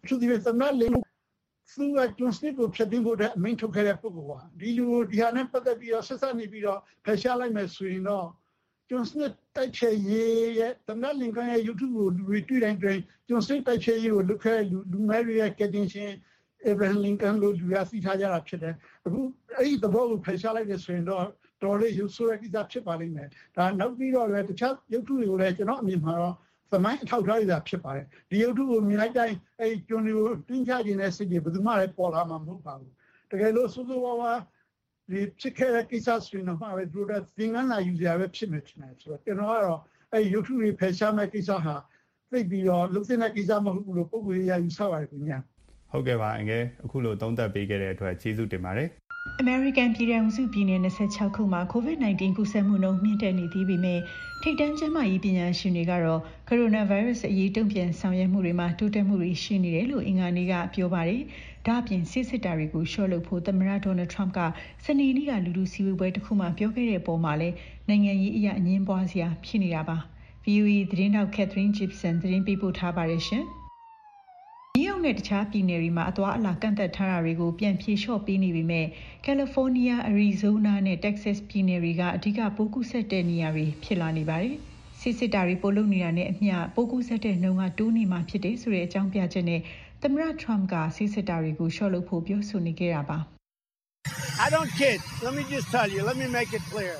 သူဒီသမ္မတလင်းသူကကျွန်းစနစ်ကိုဖျက်သိမ်းဖို့အတွက်အမိန့်ထုတ်ခဲ့တဲ့ပုဂ္ဂိုလ်ပါဒီလိုဒီဟာနဲ့ပတ်သက်ပြီးတော့ဆက်စပ်နေပြီးတော့ဖယ်ရှားလိုက်မယ်ဆိုရင်တော့ကျွန်းစနစ်တိုက်ချေရေးရဲ့သမ္မတလင်ကန်ရဲ့ YouTube ကိုလူတွေတွေ့တိုင်းတွေ့ကျွန်းစနစ်တိုက်ချေရေးကိုလုပ်ခဲ့လူလူမဲတွေရဲ့ကတင်ရှင်Abraham Lincoln လို့လူရသိထားကြတာဖြစ်တယ်အခုအဲ့ဒီသဘောကိုဖယ်ရှားလိုက်တယ်ဆိုရင်တော့တော်လေးရုပ်ဆိုးရကိစ္စဖြစ်ပါလိမ့်မယ်ဒါနောက်ပြီးတော့လည်းတခြားရုပ်ထုတွေကိုလည်းကျွန်တော်အမြင်မှာတော့သမိုင်းအထောက်အထားတွေသာဖြစ်ပါတယ်ဒီရုပ်ထုကိုမြင်လိုက်တိုင်းအဲ့ကျွန်းတွေကိုတင်းချခြင်းနဲ့စိတ်တွေဘယ်သူမှလည်းပေါ်လာမှာမဟုတ်ပါဘူးတကယ်လို့စိုးစိုးဝါးဝါဒီဖြစ်ခဲ့တဲ့ကိစ္စဆိုရင်တော့ပဲသူတို့သင်္ကန်းလာယူကြပဲဖြစ်နေတယ်ဆိုတော့ကျွန်တော်ကတော့အဲ့ရုပ်ထုတွေဖယ်ရှားမဲ့ကိစ္စဟာသိပြီးတော့လုံတဲ့ကိစ္စမဟုတ်ဘူးလို့ပုံကိုရယူဆပါတယ်ခင်ဗျာဟုတ်ကဲ့ပါအငယ်အခုလိုသုံးသပ်ပေးခဲ့တဲ့အတွက်ကျေးဇူးတင်ပါတယ်အမေရိကန်ပြည်ထောင်စုပြည်နယ်၂၆ခုမှာ ကိုဗစ် ၁၉ ကူးစက်မှုနှုန်းမြင့်တက်နေသေးပေမဲ့ထိပ်တန်းကျန်းမာရေးပညာရှင်တွေကတော့ကိုရိုနာဗိုင်းရပ်စ်အရေးတုံ့ပြန်ဆောင်ရွက်မှုတွေမှာတိုးတက်မှုတွေရှိနေတယ်လို့အင်္ဂါနေ့ကပြောပါတယ်။ဒါ့အပြင်စစ်စစ်တာတွေကိုရှော့လုပ်ဖို့သမ္မတဒေါ်နယ်ထရမ့်ကစနေနေ့ကလူလူစည်းဝေးပွဲတစ်ခုမှာပြောခဲ့တဲ့အပေါ်မှာလည်းနိုင်ငံရေးအရအငြင်းပွားစရာဖြစ်နေတာပါ။ ဗွီအိုအေ သတင်းထောက် Catherine Gibson သတင်းပေးပို့ထားပါတယ်ရှင်။နယူးယောက်နဲ့တခြားပြည်နယ်တွေမှာအသွားအလာကန့်သတ်ထားတာတွေကိုပြန်ဖြေလျှော့ပေးနေပေမဲ့ကယ်လီဖိုးနီးယား၊အရီဇိုးနားနဲ့တက်ဆက်စ်ပြည်နယ်တွေကအဓိကပိုးကူးစက်တဲ့နေရာတွေဖြစ်လာနေပါတယ်။စစ်စစ်တာတွေပိုလုပ်နေတာနဲ့အမျှပိုးကူးစက်တဲ့နှုန်းကတိုးနေမှာဖြစ်တယ်ဆိုတဲ့အကြောင်းပြချက်နဲ့သမ္မတထရမ့်ကစစ်စစ်တာတွေကိုလျှော့လုပ်ဖို့ပြောဆိုနေခဲ့တာပါ။ I don't kid. Let me just tell you. Let me make it clear.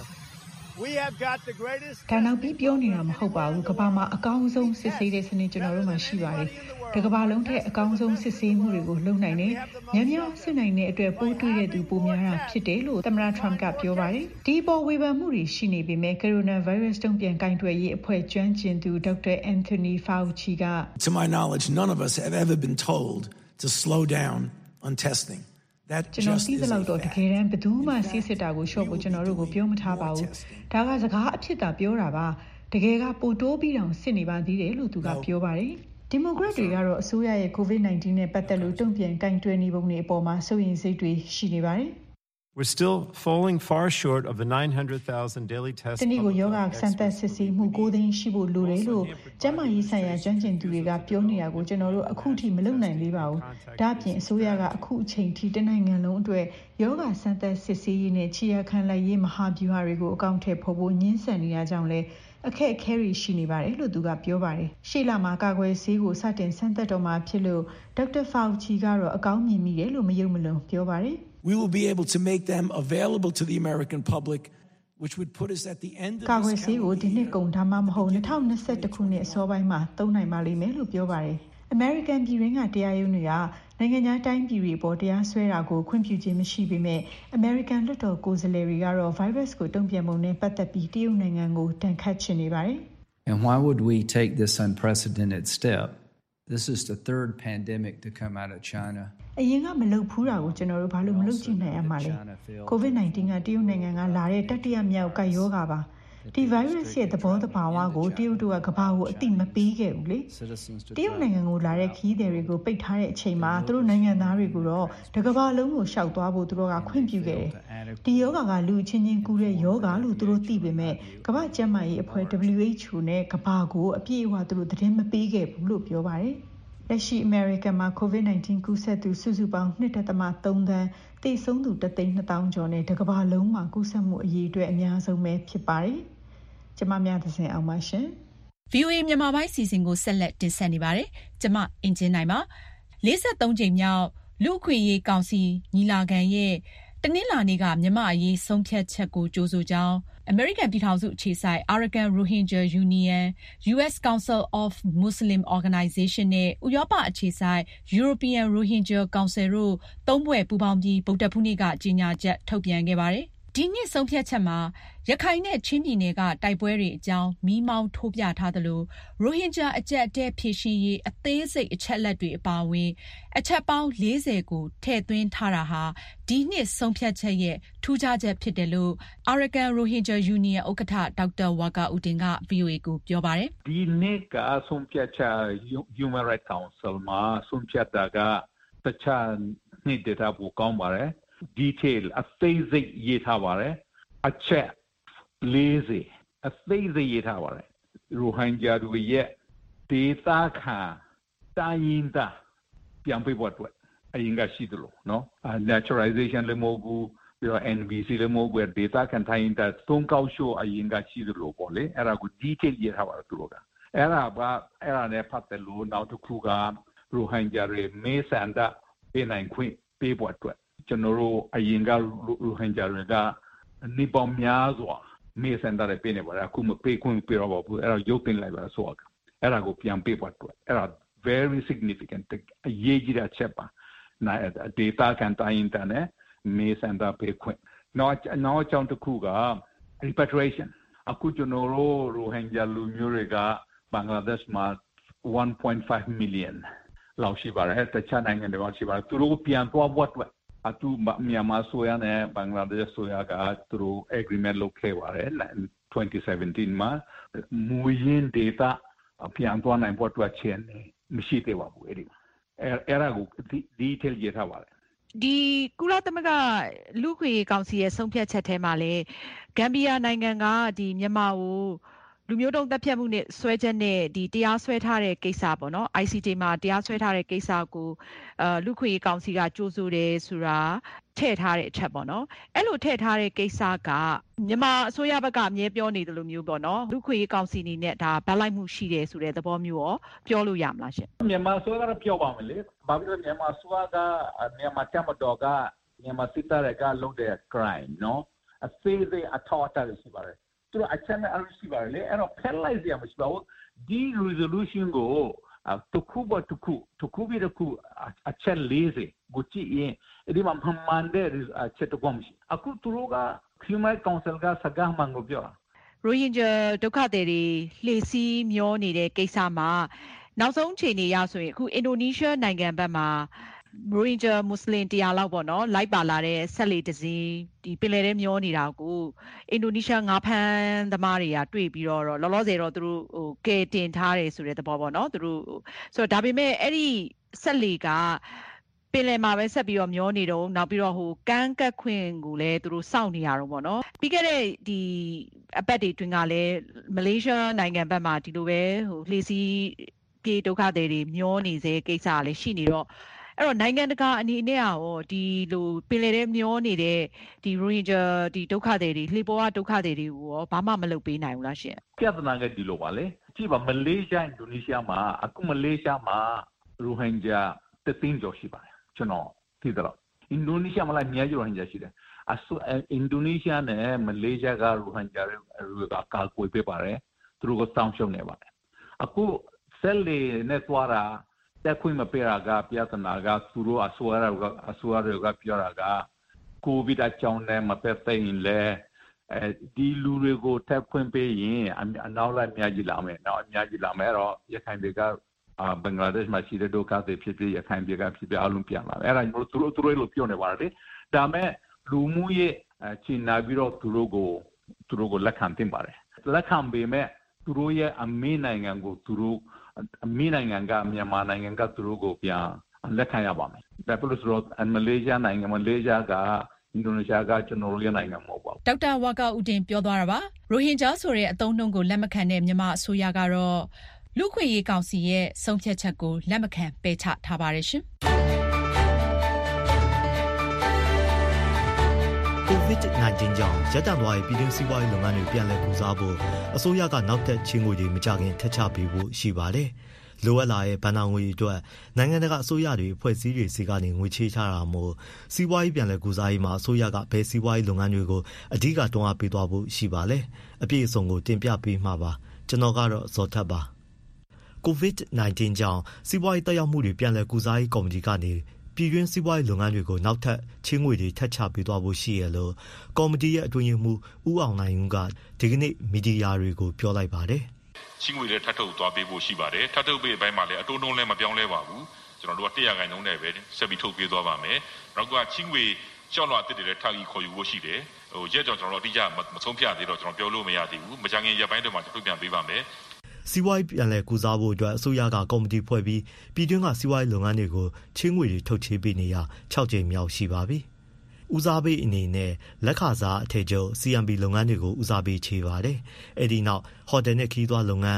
We have got the greatest ဒါနောက်ပြီးပြောနေတာမဟုတ်ပါဘူးကမ္ဘာမှာအကောင်းဆုံးစစ်ဆေးတဲ့စနစ်ကျွန်တော်တို့မှာရှိပါတယ်တကမ္ဘာလုံးထက်အကောင်းဆုံးစစ်ဆေးမှုတွေကိုလုပ်နိုင်တယ်ညံ့ညောစစ်နိုင်တဲ့အတွက်ပိုးတွေ့တဲ့သူပိုများတာဖြစ်တယ်လို့သမ္မတထရမ့်ကပြောပါတယ်ဒီပေါ်ဝေဖန်မှုတွေရှိနေပေမဲ့ကိုရိုနာဗိုင်းရပ်စ်တုံ့ပြန်ကိုင်တွယ်ရေးအဖွဲ့ကျွမ်းကျင်သူဒေါက်တာအန်ထိုနီဖာဦးချီက To my knowledge none of us have ever been told to slow down on testing ကျွန်တော်သိသလောက်တော့တကယ်တမ်းဘယ်သူမှစစ်စစ်တာကိုရှော့ဖို့ကျွန်တော်တို့ကိုပြောမထားပါဘူးဒါကစကားအဖြစ်သာပြောတာပါတကယ်ကပိုတိုးပြီးတောင်စစ်နေပါသေးတယ်လို့သူကပြောပါတယ်ဒီမိုကရက်တွေကတော့အစိုးရရဲ့ကိုဗစ် ၁၉ နဲ့ပတ်သက်လို့တုံ့ပြန်ကင်တွယ်နေပုံတွေအပေါ်မှာစိုးရိမ်စိတ်တွေရှိနေပါတယ် We're still falling far short of the nine hundred thousand daily tests. တနည်းကိုယောဂစမ်းသပ်စစ်ဆေးမှုကိုသိန်းရှိဖို့လိုတယ်လို့ကျန်းမာရေးဆိုင်ရာကျွမ်းကျင်သူတွေကပြောနေတာကိုကျွန်တော်တို့အခုထိမလုပ်နိုင်သေးပါဘူး။ဒါ့အပြင်အစိုးရကအခုအချိန်ထိတနိုင်ငံလုံးအတွက်ယောဂစမ်းသပ်စစ်ဆေးရေးနဲ့ခြေရခံလိုက်ရေးမဟာဗျူဟာတွေကိုအကောင့်ထဲပေါ်ဖို့ညှင်းဆန်နေရကြောင်းလဲအခက်အခဲတွေရှိနေပါတယ်လို့သူကပြောပါတယ်။ရှေ့လမှာကာကွယ်ဆေးကိုစတင်စမ်းသပ်တော့မှာဖြစ်လို့ဒေါက်တာဖာဦးချီကတော့အကောင်းမြင်မိတယ်လို့မယုံမလုံပြောပါတယ်။ We will be able to make them available to the American public, which would put us at the end of ကာကွယ်ဆေးကိုဒီနှစ်ကုန်ဒါမှမဟုတ်၂၀၂၁ခုနှစ်အစောပိုင်းမှာသုံးနိုင်ပါလိမ့်မယ်လို့ပြောပါတယ်။ American ပြည်ရင်းကတရားရုံးတွေကနိုင်ငံခြားတိုင်းပြည်တွေပေါ်တရားစွဲတာကိုခွင့်ပြုခြင်းမရှိပေမဲ့ American လွှတ်တော်ကိုယ်စားလှယ်တွေကတော့ virus ကိုတုံ့ပြန်ပုံနဲ့ပတ်သက်ပြီးတရုတ်နိုင်ငံကိုတန်ခတ်ချင်နေပါတယ်။ And why would we take this unprecedented step? This is the third pandemic to come out of China. အရင်ကမလုပ်ဘူးတာကိုကျွန်တော်တို့ဘာလို့မလုပ်ကြည့်နိုင်ရမှာလဲ ကိုဗစ် ၁၉ ကတရုတ်နိုင်ငံကလာတဲ့တတိယမြောက်ကပ်ရောဂါပါဒီ virus ရဲ့သဘောတဘာဝကိုတရုတ်တို့ကကမ္ဘာကိုအသိမပေးခဲ့ဘူးလေတရုတ်နိုင်ငံကိုလာတဲ့ခီးသည်တွေကိုပိတ်ထားတဲ့အချိန်မှာသူတို့နိုင်ငံသားတွေကိုတော့တကမ္ဘာလုံးကိုရှောက်သွားဖို့သူတို့ကခွင့်ပြုခဲ့တယ်ဒီယောဂါကလူချင်းချင်းကူးတဲ့ယောဂါလို့သူတို့သိပေမဲ့ကမ္ဘာ့ကျန်းမာရေးအဖွဲ့ W H O နဲ့ကမ္ဘာကိုအပြည့်အဝသူတို့သတင်းမပေးခဲ့ဘူးလို့ပြောပါတယ်လက်ရှိ American မှာ ကိုဗစ် ၁၉ ကူးစက်သူစုစုပေါင်း ၂.၃ သန်းသေဆုံးသူတစ်သိန်းနှစ်သောင်းကျော်နဲ့တကမ္ဘာလုံးမှာကူးစက်မှုအရေအတွက်အများဆုံးပဲဖြစ်ပါတယ်။ကျမများသစဉ်အောင်ပါရှင်။ဗွီအိုအေ မြန်မာပိုင်းစီစဉ်ကိုဆက်လက်တင်ဆက်နေပါတယ်။ကျမအင်ဂျင်နိုင်ပါ။၄၃ ကြိမ်မြောက်လူ့အခွင့်အရေးကောင်စီညီလာခံရဲ့တနင်္လာနေ့ကမြန်မာအရေးဆုံးဖြတ်ချက်ကိုကြိုဆိုကြောင်းအမေရိကန်ပြည်ထောင်စုအခြေစိုက် Arakan Rohingya Union, U S Council of Muslim Organization နဲ့ဥရောပအခြေစိုက် European Rohingya Council တို့သုံးဖွဲ့ပူးပေါင်းပြီးဗုဒ္ဓဖူးနေ့ကကြေညာချက်ထုတ်ပြန်ခဲ့ပါတယ်။ဒီနှစ်ဆုံးဖြတ်ချက်မှာရခိုင်နဲ့ချင်းပြည်နယ်ကတိုက်ပွဲတွေအကြောင်းမီးမောင်းထိုးပြထားသလိုရိုဟင်ဂျာအကျပ်အတည်းဖြေရှင်းရေးအသေးစိတ်အချက်လက်တွေအပါအဝင်အချက်ပေါင်း၄၀ကိုထည့်သွင်းထားတာဟာဒီနှစ်ဆုံးဖြတ်ချက်ရဲ့ထူးခြားချက်ဖြစ်တယ်လို့ Arakan Rohingya Union ဥက္ကဋ္ဌဒေါက်တာဝါကာဦးတင်က ဗွီအိုအေ ကိုပြောပါတယ်။ဒီနှစ်ကဆုံးဖြတ်ချက် Human Rights Council မှာဆုံးဖြတ်တာကတခြားနှစ်တွေကပိုကောင်းပါတယ်။ detail အသေးစိတ်ရေးထားပါတယ်အချက်၄၀အသေးစိတ်ရေးထားပါတယ်ရိုဟင်ဂျာတွေရဲ့ဒေသခံတိုင်းရင်းသားပြန်ပေးဖို့အတွက်အရင်ကရှိတယ်လို့နော် naturalization လည်းမဟုတ်ဘူးပြီးတော့ N V C လည်းမဟုတ်ဘူး data can tie in that သုံးကောက်ရှိုးအရင်ကရှိတယ်လို့ပေါ့လေအဲ့ဒါကို detail ရေးထားပါတယ်သူတို့ကအဲ့ဒါကအဲ့ဒါနဲ့ပတ်သက်လို့နောက်တစ်ခုကရိုဟင်ဂျာတွေမေးဆန္ဒပေးနိုင်ခွင့်ပေးဖို့အတွက်ကျွန်တော်တို့အရင်ကရိုဟင်ဂျာတွေကနိပေါင်းများစွာမေးဆန္ဒတွေပေးနေပါတယ်အခုမပေးခွင့်ပေးတော့ဘူးအဲ့ဒါရုပ်တင်လိုက်ပါဆိုတော့အဲ့ဒါကိုပြန်ပေးဖို့အတွက်အဲ့ဒါ very significant အရေးကြီးတဲ့အချက်ပါနာ data ကန်တိုင်း internet မေးဆန္ဒပေးခွင့်နောက်နောက်အကြောင်းတစ်ခုက repatriation အခုကျွန်တော်တို့ရိုဟင်ဂျာလူမျိုးတွေကဘင်္ဂလားဒေ့ရှ်မှာ one point five million လောက်ရှိပါတယ်တခြားနိုင်ငံတွေမှာရှိပါတယ်သူတို့ပြန်သွားဖို့အတွက်အတူမြန်မာဆိုရနဲ့ဘင်္ဂလားဒေ့ရှ်ဆိုရကသူတို့ agreement လုပ်ခဲ့ပါတယ်twenty seventeenမှာမူရင်း data ပြန်သွားနိုင်ဖို့အတွက်ချင်းမရှိသေးပါဘူးအဲ့ဒီအဲ့ဒါကို detail ရေးထားပါတယ်ဒီကုလသမဂ္ဂလူ့ခွင့်ရေးကောင်စီရဲ့ဆုံးဖြတ်ချက်ထဲမှာလည်းဂမ်ဘီယာနိုင်ငံကဒီမြန်မာကိုလူမျိုးတုံးတပ်ဖြတ်မှုနဲ့ဆွဲချက်နဲ့ဒီတရားစွဲထားတဲ့ကိစ္စပေါ့နော် I C J မှာတရားစွဲထားတဲ့ကိစ္စကိုအဲလူ့ခွင့်ရေးကောင်စီကကြိုးဆိုတယ်ဆိုတာထည့်ထားတဲ့အချက်ပေါ့နော်အဲ့လိုထည့်ထားတဲ့ကိစ္စကမြန်မာအစိုးရဘက်ကအမြဲပြောနေတယ်လို့မျိုးပေါ့နော်လူ့ခွင့်ရေးကောင်စီအနေနဲ့ဒါဗတ်လိုက်မှုရှိတယ်ဆိုတဲ့သဘောမျိုးရောပြောလို့ရမလားရှင်မြန်မာအစိုးရကပြောပါမယ်လေဘာဖြစ်လို့မြန်မာအစိုးရကမြန်မာတပ်မတော်ကမြန်မာစစ်တပ်ကလုပ်တဲ့ crime နော်အသေးသေးအထောက်အထားရှိပါတယ်သူတို့အချက်နဲ့အရရှိပါတယ်လေအဲ့တော့ penalize ရမှာရှိပါဘူးဒီ resolution ကိုတခုဘတခုတခုပြီးတခုအချက်လေးစေကိုကြည့်ရင်ဒီမှာမှန်တဲ့အချက်တကွမရှိအခုသူတို့က Human Council ကစကားမှန်ကိုပြောရိုဟင်ဂျာဒုက္ခသည်တွေလှေစီးမျောနေတဲ့ကိစ္စမှာနောက်ဆုံးအခြေအနေရဆိုရင်အခုအင်ဒိုနီးရှားနိုင်ငံဘက်မှာရိုဟင်ဂျာမွတ်စလင်တရာလောက်ပေါ့နော်လိုက်ပါလာတဲ့ဆက်လေတစင်းဒီပင်လယ်ထဲမျောနေတာကိုအင်ဒိုနီးရှားငါးဖမ်းသမားတွေကတွေ့ပြီးတော့လောလောဆယ်တော့သူတို့ဟိုကဲတင်ထားတယ်ဆိုတဲ့သဘောပေါ့နော်သူတို့ဆိုတော့ဒါပေမဲ့အဲ့ဒီဆက်လေကပင်လယ်မှာပဲဆက်ပြီးတော့မျောနေတော့နောက်ပြီးတော့ဟိုကန်းကက်ခွင့်ကိုလည်းသူတို့စောင့်နေရတော့ပေါ့နော်ပြီးခဲ့တဲ့ဒီအပတ်တွေတွင်ကလည်းမလေးရှားနိုင်ငံဘက်မှာဒီလိုပဲဟိုလှေစီးပြေဒုက္ခသည်တွေမျောနေစေကိစ္စလည်းရှိနေတော့အဲ့တော့နိုင်ငံတကာအနေနဲ့ရောဒီလိုပင်လယ်ထဲမျောနေတဲ့ဒီရိုဟင်ဂျာဒီဒုက္ခသည်တွေလှေပေါ်ကဒုက္ခသည်တွေကိုရောဘာမှမလုပ်ပေးနိုင်ဘူးလားရှင်ပြဿနာကဒီလိုပါလေကြည့်ပါမလေးရှားအင်ဒိုနီးရှားမှာအခုမလေးရှားမှာရိုဟင်ဂျာတသိန်းကျော်ရှိပါတယ်ကျွန်တော်သိတော့အင်ဒိုနီးရှားမှာလည်းအများကြီးရိုဟင်ဂျာရှိတယ်အဆိုအင်ဒိုနီးရှားနဲ့မလေးရှားကရိုဟင်ဂျာတွေကကာကွယ်ပေးပါတယ်သူတို့ကစောင့်ရှောက်နေပါတယ်အခုဆက်လေနဲ့သွားတာတက်ခွင့်မပေးတာကပြဿနာကသူတို့အဆိုရကအဆိုရကပြောတာကကိုဗစ်အကြောင်းနဲ့မပက်သိရင်လေအဲဒီလူတွေကိုတက်ခွင့်ပေးရင်အနောက်လိုက်အများကြီးလာမယ်နောက်အများကြီးလာမယ်တော့ရခိုင်တွေကဘင်္ဂလားဒေ့ရှ်မှာရှိတဲ့ဒုက္ခတွေဖြစ်ဖြစ်ရခိုင်တွေကဖြစ်ဖြစ်အလုံးပြန်လာအဲ့ဒါမျိုးသူတို့သူတို့လို့ပြောနေပါတယ်ဒါမဲ့လူမှုရေးချင်နာပြီးတော့သူတို့ကိုသူတို့ကိုလက်ခံတင်ပါတယ်လက်ခံပေမဲ့သူတို့ရဲ့အမေနိုင်ငံကိုသူတို့အမေနိုင်ငံကမြန်မာနိုင်ငံကသူတို့ကိုပြန်လက်ခံရပါမယ်ဒါပလို့ဆိုတော့မလေးရှားနိုင်ငံမလေးရှားကအင်ဒိုနီးရှားကကျွန်တော်တို့ရဲ့နိုင်ငံမဟုတ်ပါဘူးဒေါက်တာဝါကာဦးတင်ပြောသွားတာပါရိုဟင်ဂျာဆိုတဲ့အသုံးနှုန်းကိုလက်မခံတဲ့မြန်မာအစိုးရကတော့လူ့ခွင့်ရေးကောင်စီရဲ့ဆုံးဖြတ်ချက်ကိုလက်မခံပယ်ချထားပါတယ်ရှင်ကိုဗစ် nineteen ကြောင့်ရပ်တန့်သွားတဲ့ပြည်တွင်းစီးပွားရေးလုပ်ငန်းတွေပြန်လည်ကုစားဖို့အစိုးရကနောက်ထပ်ချင်းငွေတွေမကြခင်ထပ်ချပေးဖို့ရှိပါတယ်။လိုအပ်လာတဲ့ဘဏ္ဍာငွေအတွက်နိုင်ငံတကာအစိုးရတွေအဖွဲ့အစည်းတွေစီကနေငွေချေးထားတာမို့စီးပွားရေးပြန်လည်ကုစားရေးမှာအစိုးရကဘယ်စီးပွားရေးလုပ်ငန်းတွေကိုအဓိကတွန်းအားပေးသွားဖို့ရှိပါလဲ။အပြည့်အစုံကိုတင်ပြပေးမှာပါ။ကျွန်တော်ကတော့ဇော်ထက်ပါ။ ကိုဗစ် nineteen ကြောင့်စီးပွားရေးတက်ရောက်မှုတွေပြန်လည်ကုစားရေးကော်မတီကနေပြည်တွင်းစီးပွားရေးလုပ်ငန်းတွေကိုနောက်ထပ်ချင်းငွေတွေထပ်ချပေးသွားဖို့ရှိရလို့ကော်မတီရဲ့အတွင်းရေးမှူးဦးအောင်နိုင်ဦးကဒီကနေ့မီဒီယာတွေကိုပြောလိုက်ပါတယ်။ချင်းငွေတွေထပ်ထုတ်သွားပေးဖို့ရှိပါတယ်။ထပ်ထုတ်ပေးအပိုင်းမှာလည်းအတိုးနှုန်းလည်းမပြောင်းလဲပါဘူး။ကျွန်တော်တို့ကတစ်ရာခိုင်နှုန်းနဲ့ပဲဆက်ပြီးထုတ်ပေးသွားပါမယ်။နောက်ကချင်းငွေကြောက်လွှာအစ်တွေလည်းထားပြီးခေါ်ယူဖို့ရှိတယ်။ဟိုရက်ကြောင့်ကျွန်တော်တို့အတိအကျမဆုံးဖြတ်သေးတော့ကျွန်တော်ပြောလို့မရသေးဘူး။မကြခင်ရက်ပိုင်းတွေမှာထုတ်ပြန်ပေးပါမယ်။စီးပွားရေးပြန်လည်ကုစားဖို့အတွက်အစိုးရကကော်မတီဖွဲ့ပြီးပြည်တွင်းကစီးပွားရေးလုပ်ငန်းတွေကိုချင်းငွေတွေထုတ်ချေးပေးနေရ၆ကြိမ်မြောက်ရှိပါပြီ။ဦးစားပေးအနေနဲ့လက်ခစားအထည်ချုပ် C M B လုပ်ငန်းတွေကိုဦးစားပေးချေးပါတယ်။အဲဒီနောက်ဟိုတယ်နဲ့ခီးသွွားလုပ်ငန်း